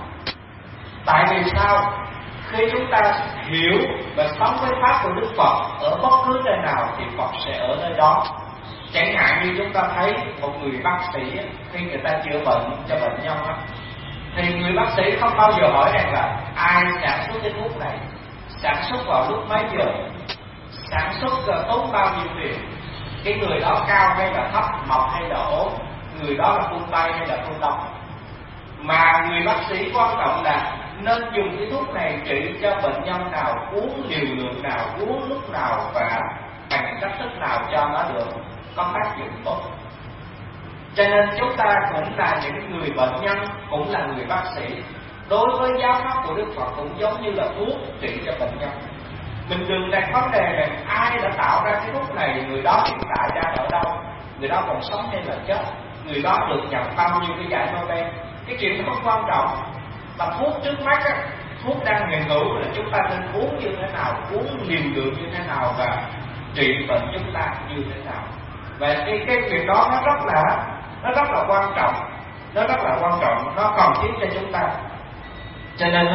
Tại vì sao? Khi chúng ta hiểu và sống với pháp của Đức Phật ở bất cứ nơi nào thì Phật sẽ ở nơi đó. Chẳng hạn như chúng ta thấy một người bác sĩ khi người ta chữa bệnh cho bệnh nhân đó, thì người bác sĩ không bao giờ hỏi rằng là ai sản xuất cái thuốc này, sản xuất vào lúc mấy giờ, sản xuất tốn bao nhiêu tiền, cái người đó cao hay là thấp, mập hay là ốm, người đó là phương Tây hay là phương Đông. Mà người bác sĩ quan trọng là nên dùng cái thuốc này trị cho bệnh nhân nào, uống liều lượng nào, uống lúc nào và bằng cách thức nào cho nó được có tác dụng tốt. Cho nên chúng ta cũng là những người bệnh nhân, cũng là người bác sĩ. Đối với giáo pháp của Đức Phật cũng giống như là thuốc trị cho bệnh nhân. Mình đừng đặt vấn đề là ai đã tạo ra cái thuốc này, người đó hiện tại đang ở đâu, người đó còn sống hay là chết, người đó được nhận bao nhiêu cái giải Nobel. Cái chuyện đó không quan trọng. Mà thuốc trước mắt á, thuốc đang hiện hữu là chúng ta nên uống như thế nào, uống liều lượng như thế nào và trị bệnh chúng ta như thế nào. Và cái việc đó nó rất là quan trọng, nó rất là quan trọng, nó cần thiết cho chúng ta. Cho nên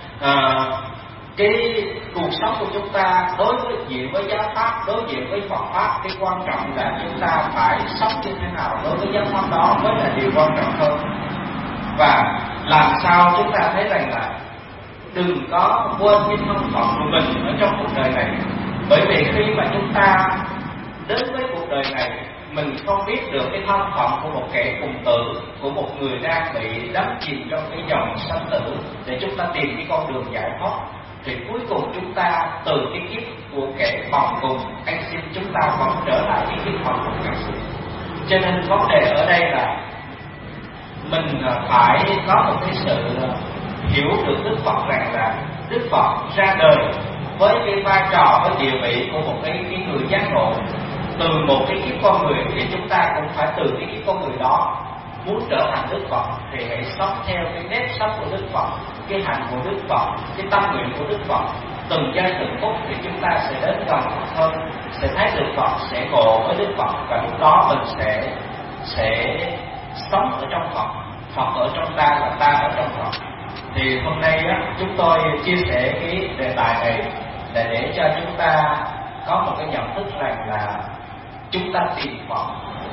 cái cuộc sống của chúng ta đối diện với giáo pháp, đối diện với Phật pháp, cái quan trọng là chúng ta phải sống như thế nào đối với giáo pháp đó mới là điều quan trọng hơn. Và làm sao chúng ta thấy rằng là đừng có quên cái thân phận của mình ở trong cuộc đời này. Bởi vì khi mà chúng ta đến với cuộc đời này, mình không biết được cái thân phận của một kẻ cùng tử, của một người đang bị đắm chìm trong cái dòng sanh tử, để chúng ta tìm cái con đường giải thoát, thì cuối cùng chúng ta từ cái kiếp của kẻ bần cùng ăn xin, chúng ta vẫn trở lại cái kiếp bần cùng ăn xin. Cho nên vấn đề ở đây là mình phải có một cái sự hiểu được Đức Phật rằng là Đức Phật ra đời với cái vai trò, với địa vị của một cái người giác ngộ từ một cái kiếp con người, thì chúng ta cũng phải từ cái kiếp con người đó muốn trở thành Đức Phật thì hãy sống theo cái nếp sống của Đức Phật, cái hạnh của Đức Phật, cái tâm nguyện của Đức Phật. Từng giây từng phút thì chúng ta sẽ đến gần Phật hơn, sẽ thấy được Phật, sẽ ngộ với Đức Phật, và lúc đó mình sẽ sống ở trong Phật, Phật ở trong ta và ta ở trong Phật. Thì hôm nay á, chúng tôi chia sẻ cái đề tài này là để cho chúng ta có một cái nhận thức rằng là chúng ta tìm Phật.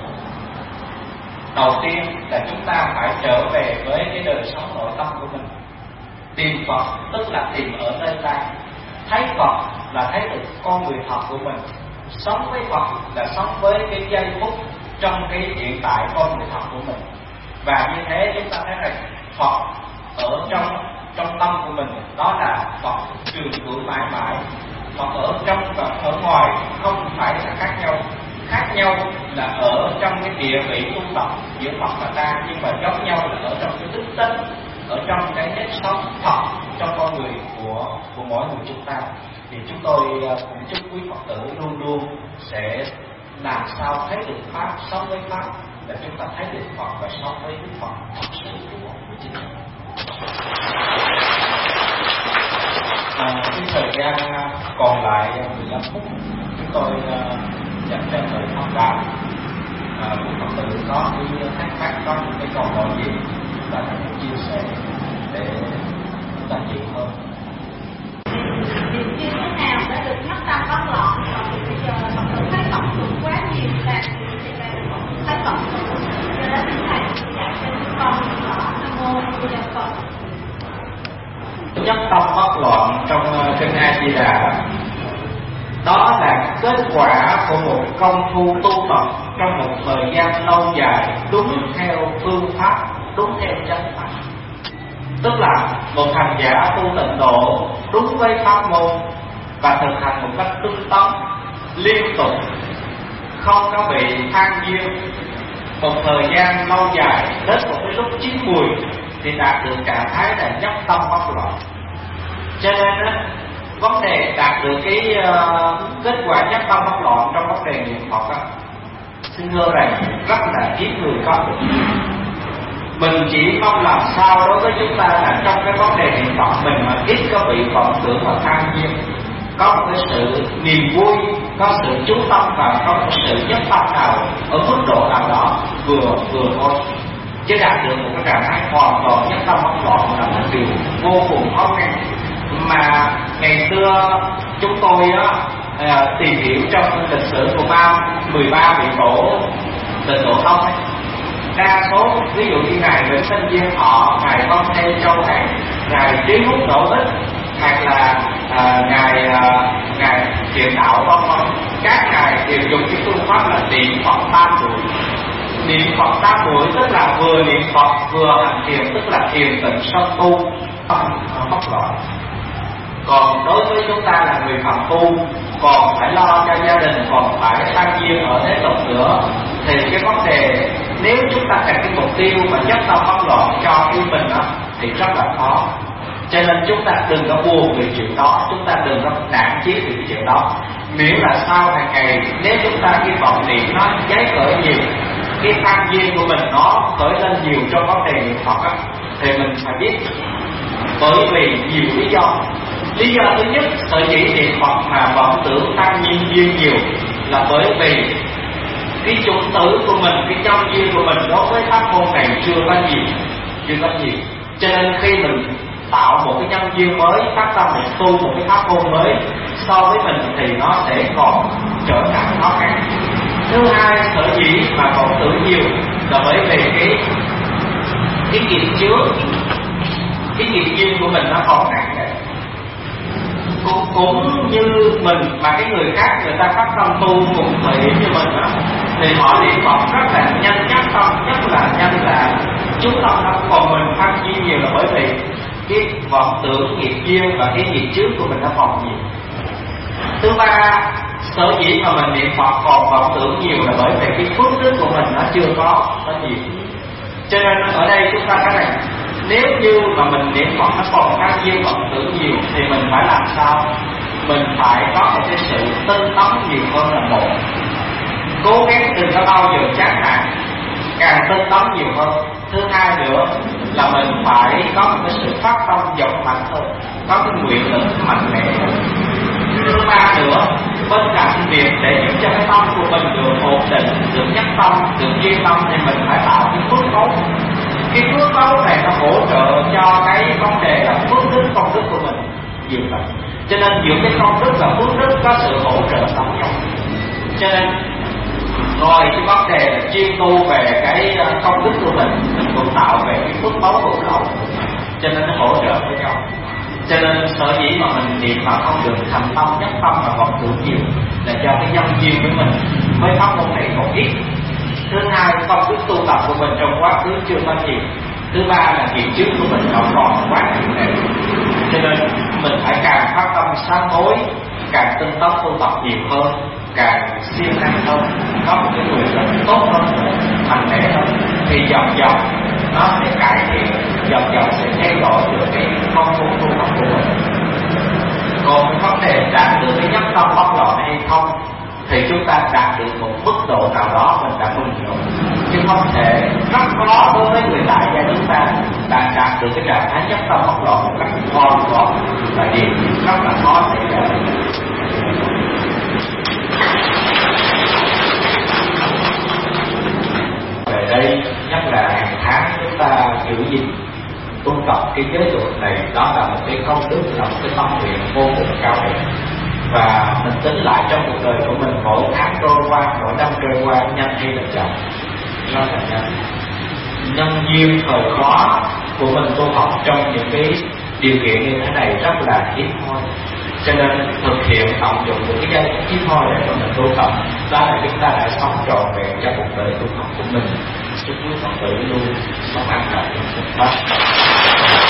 Đầu tiên là chúng ta phải trở về với cái đời sống nội tâm của mình. Tìm Phật tức là tìm ở nơi ta. Thấy Phật là thấy được con người thật của mình. Sống với Phật là sống với cái giây phút trong cái hiện tại con người thật của mình. Và như thế chúng ta thấy rằng Phật ở trong tâm của mình, đó là Phật trường cửu mãi mãi. Phật ở trong và ở ngoài không phải là khác nhau. Khác nhau là ở trong cái địa vị tu tập giữa Phật và ta, nhưng mà giống nhau là ở trong cái đức tính, ở trong cái nếp sống Phật trong con người của mỗi người chúng ta. Thì chúng tôi cũng chúc quý Phật tử luôn luôn sẽ làm sao thấy được Pháp, sống với Pháp, là chúng ta thấy được Phật và sống với Đức Phật thật sự của chính mình. Cái thời gian còn lại 15 phút chúng tôi dành cho lời thông đạo. Quý Phật tử có cái thắc mắc, có những cái câu hỏi gì chúng ta có thể chia sẻ để chúng ta hiểu hơn. Niềm tin thế nào đã được mắt tâm bắt lọt, còn bây giờ Phật tử thấy Phật cũng quá nhiều là thì là thấy Phật. Do đó thưa thầy dạy cho chúng con Nam Mô Di Đà Phật. Nhất tâm bất loạn trong kinh A Di Đà, đó là kết quả của một công phu tu tập trong một thời gian lâu dài, đúng theo phương pháp, đúng theo chân pháp. Tức là một hành giả tu tịnh độ đúng với pháp môn và thực hành một cách tinh tấn, liên tục, không có bị than duyên. Một thời gian lâu dài, đến một cái lúc chín mùi thì đạt được trạng thái là nhất tâm bất loạn. Cho nên đó, vấn đề đạt được cái kết quả nhất tâm bất loạn trong vấn đề niệm Phật đó, xin thưa rằng rất là ít người có được. Mình chỉ mong làm sao đối với chúng ta là trong cái vấn đề niệm Phật mình mà ít có bị vọng tưởng và than duyên, có một cái sự niềm vui, có sự chú tâm và có một sự nhất tâm nào ở mức độ nào đó vừa thôi. Chứ đạt được một cái trạng thái hoàn toàn nhất tâm bất loạn là một điều vô cùng khó khăn. Mà ngày xưa chúng tôi tìm hiểu trong lịch sử của 13 vị tổ tịnh độ tông ấy, đa số ví dụ như ngài Vĩnh Sinh Diên Thọ, ngài Văn Thê Châu Hán, ngài Trí Hút Độ Ích, hoặc là ngài Thiện Đạo vân vân, các ngài đều dùng cái phương pháp là niệm Phật tam muội. Niệm Phật tam muội tức là vừa niệm Phật vừa hành thiền, tức là thiền tịnh song tu bất loạn. Còn đối với chúng ta là người phàm tu, còn phải lo cho gia đình, còn phải tăng duyên ở thế tục nữa, thì cái vấn đề nếu chúng ta đặt cái mục tiêu mà nhất tâm bất loạn cho riêng mình đó, thì rất là khó. Cho nên chúng ta đừng có buồn vì chuyện đó, chúng ta đừng có nản chí vì chuyện đó. Miễn là sau hàng ngày, nếu chúng ta cái vọng niệm nó cháy khởi nhiều, cái tăng duyên của mình nó khởi lên nhiều trong vấn đề niệm Phật á, thì mình phải biết. Bởi vì nhiều lý do. Lý do thứ nhất, sở dĩ niệm Phật mà vọng tưởng tăng duyên nhiều là bởi vì cái chủng tử của mình, cái nhân duyên của mình đối với pháp môn này chưa có nhiều. Cho nên khi mình tạo một cái nhân duyên mới, phát tâm để tu một cái pháp môn mới so với mình thì nó sẽ còn trở thành khó khăn. Thứ hai, sở dĩ mà vọng tưởng nhiều là bởi vì cái nghiệp chứa, cái nghiệp duyên của mình nó còn nặng nề. cũng như mình mà cái người khác người ta phát tâm tu cùng thời điểm như mình đó, thì họ niệm Phật rất là nhanh nhất tâm, nhất là nhanh là chú tâm đó. Còn mình phát chi nhiều là bởi vì cái vọng tưởng nghiệp duyên và cái nghiệp trước của mình nó còn nhiều. Thứ ba, sở dĩ mà mình niệm Phật còn vọng tưởng nhiều là bởi vì cái phước đức của mình nó chưa có nhiều. Cho nên ở đây chúng ta thấy rằng nếu như mà mình niệm Phật nó còn các duyên vọng tưởng nhiều thì mình phải làm sao? Mình phải có một cái sự tinh tấn nhiều hơn là một. Cố gắng đừng có bao giờ chán nản, càng tinh tấn nhiều hơn. Thứ hai nữa là mình phải có một cái sự phát tâm vọng mạnh hơn, có cái nguyện lực mạnh mẽ hơn. Thứ ba nữa, bên cạnh việc để giúp cho cái tâm của mình được ổn định, được nhất tâm, được duy tâm thì mình phải tạo cái phước tốt. Cái phước tốt này nó hỗ trợ cho cái vấn đề là phước đức, công đức của mình nhiều lắm. Cho nên giữa cái công đức và phước đức có sự hỗ trợ lẫn nhau. Cho nên ngoài cái vấn đề là chuyên tu về cái công đức của mình cũng tạo về cái phước báo hỗ trợ. Cho nên nó hỗ trợ với nhau. Cho nên sở dĩ mà mình niệm Phật không được thành tâm nhất tâm mà vọng tưởng nhiều là do cái nhân duyên của mình mới pháp môn này còn ít. Thứ hai, công đức tu tập của mình trong quá khứ chưa có nhiều. Thứ ba là nghiệp trước của mình nó còn quá nhiều này. Cho nên mình phải càng phát tâm sám hối, càng tinh tấn tu tập nhiều hơn, càng siêng năng hơn, có một cái nguyện lực tốt hơn, mạnh mẽ hơn, thì dần dần nó sẽ cải thiện, dần dần sẽ thay đổi được cái phong phú tu tập của mình. Còn vấn đề đạt được cái nhất tâm bất loạn hay không thì chúng ta đạt được một mức độ nào đó mình đã mừng rồi, chứ không thể rất khó đối với người tại gia chúng ta đạt được cái trạng thái nhất tâm bất loạn một cách hoàn toàn là điều rất là khó xảy ra. Về đây nhất là hàng tháng chúng ta giữ gìn tu tập cái giới luật này, đó là một cái công đức, là một cái tâm nguyện vô cùng cao đẹp. Và mình tính lại trong cuộc đời của mình, mỗi tháng trôi qua, mỗi năm trôi qua nhanh hay là chậm, nó là nhanh. Nhân duyên thời khó của mình tu học trong những cái điều kiện như thế này rất là ít thôi. Cho nên thực hiện tận dụng được cái giây phút ít thôi để cho mình tu tập, đó là chúng ta đã sống trọn vẹn cho cuộc đời tu học của mình. Chúc quý Phật tử luôn sống an lạc trong Phật pháp.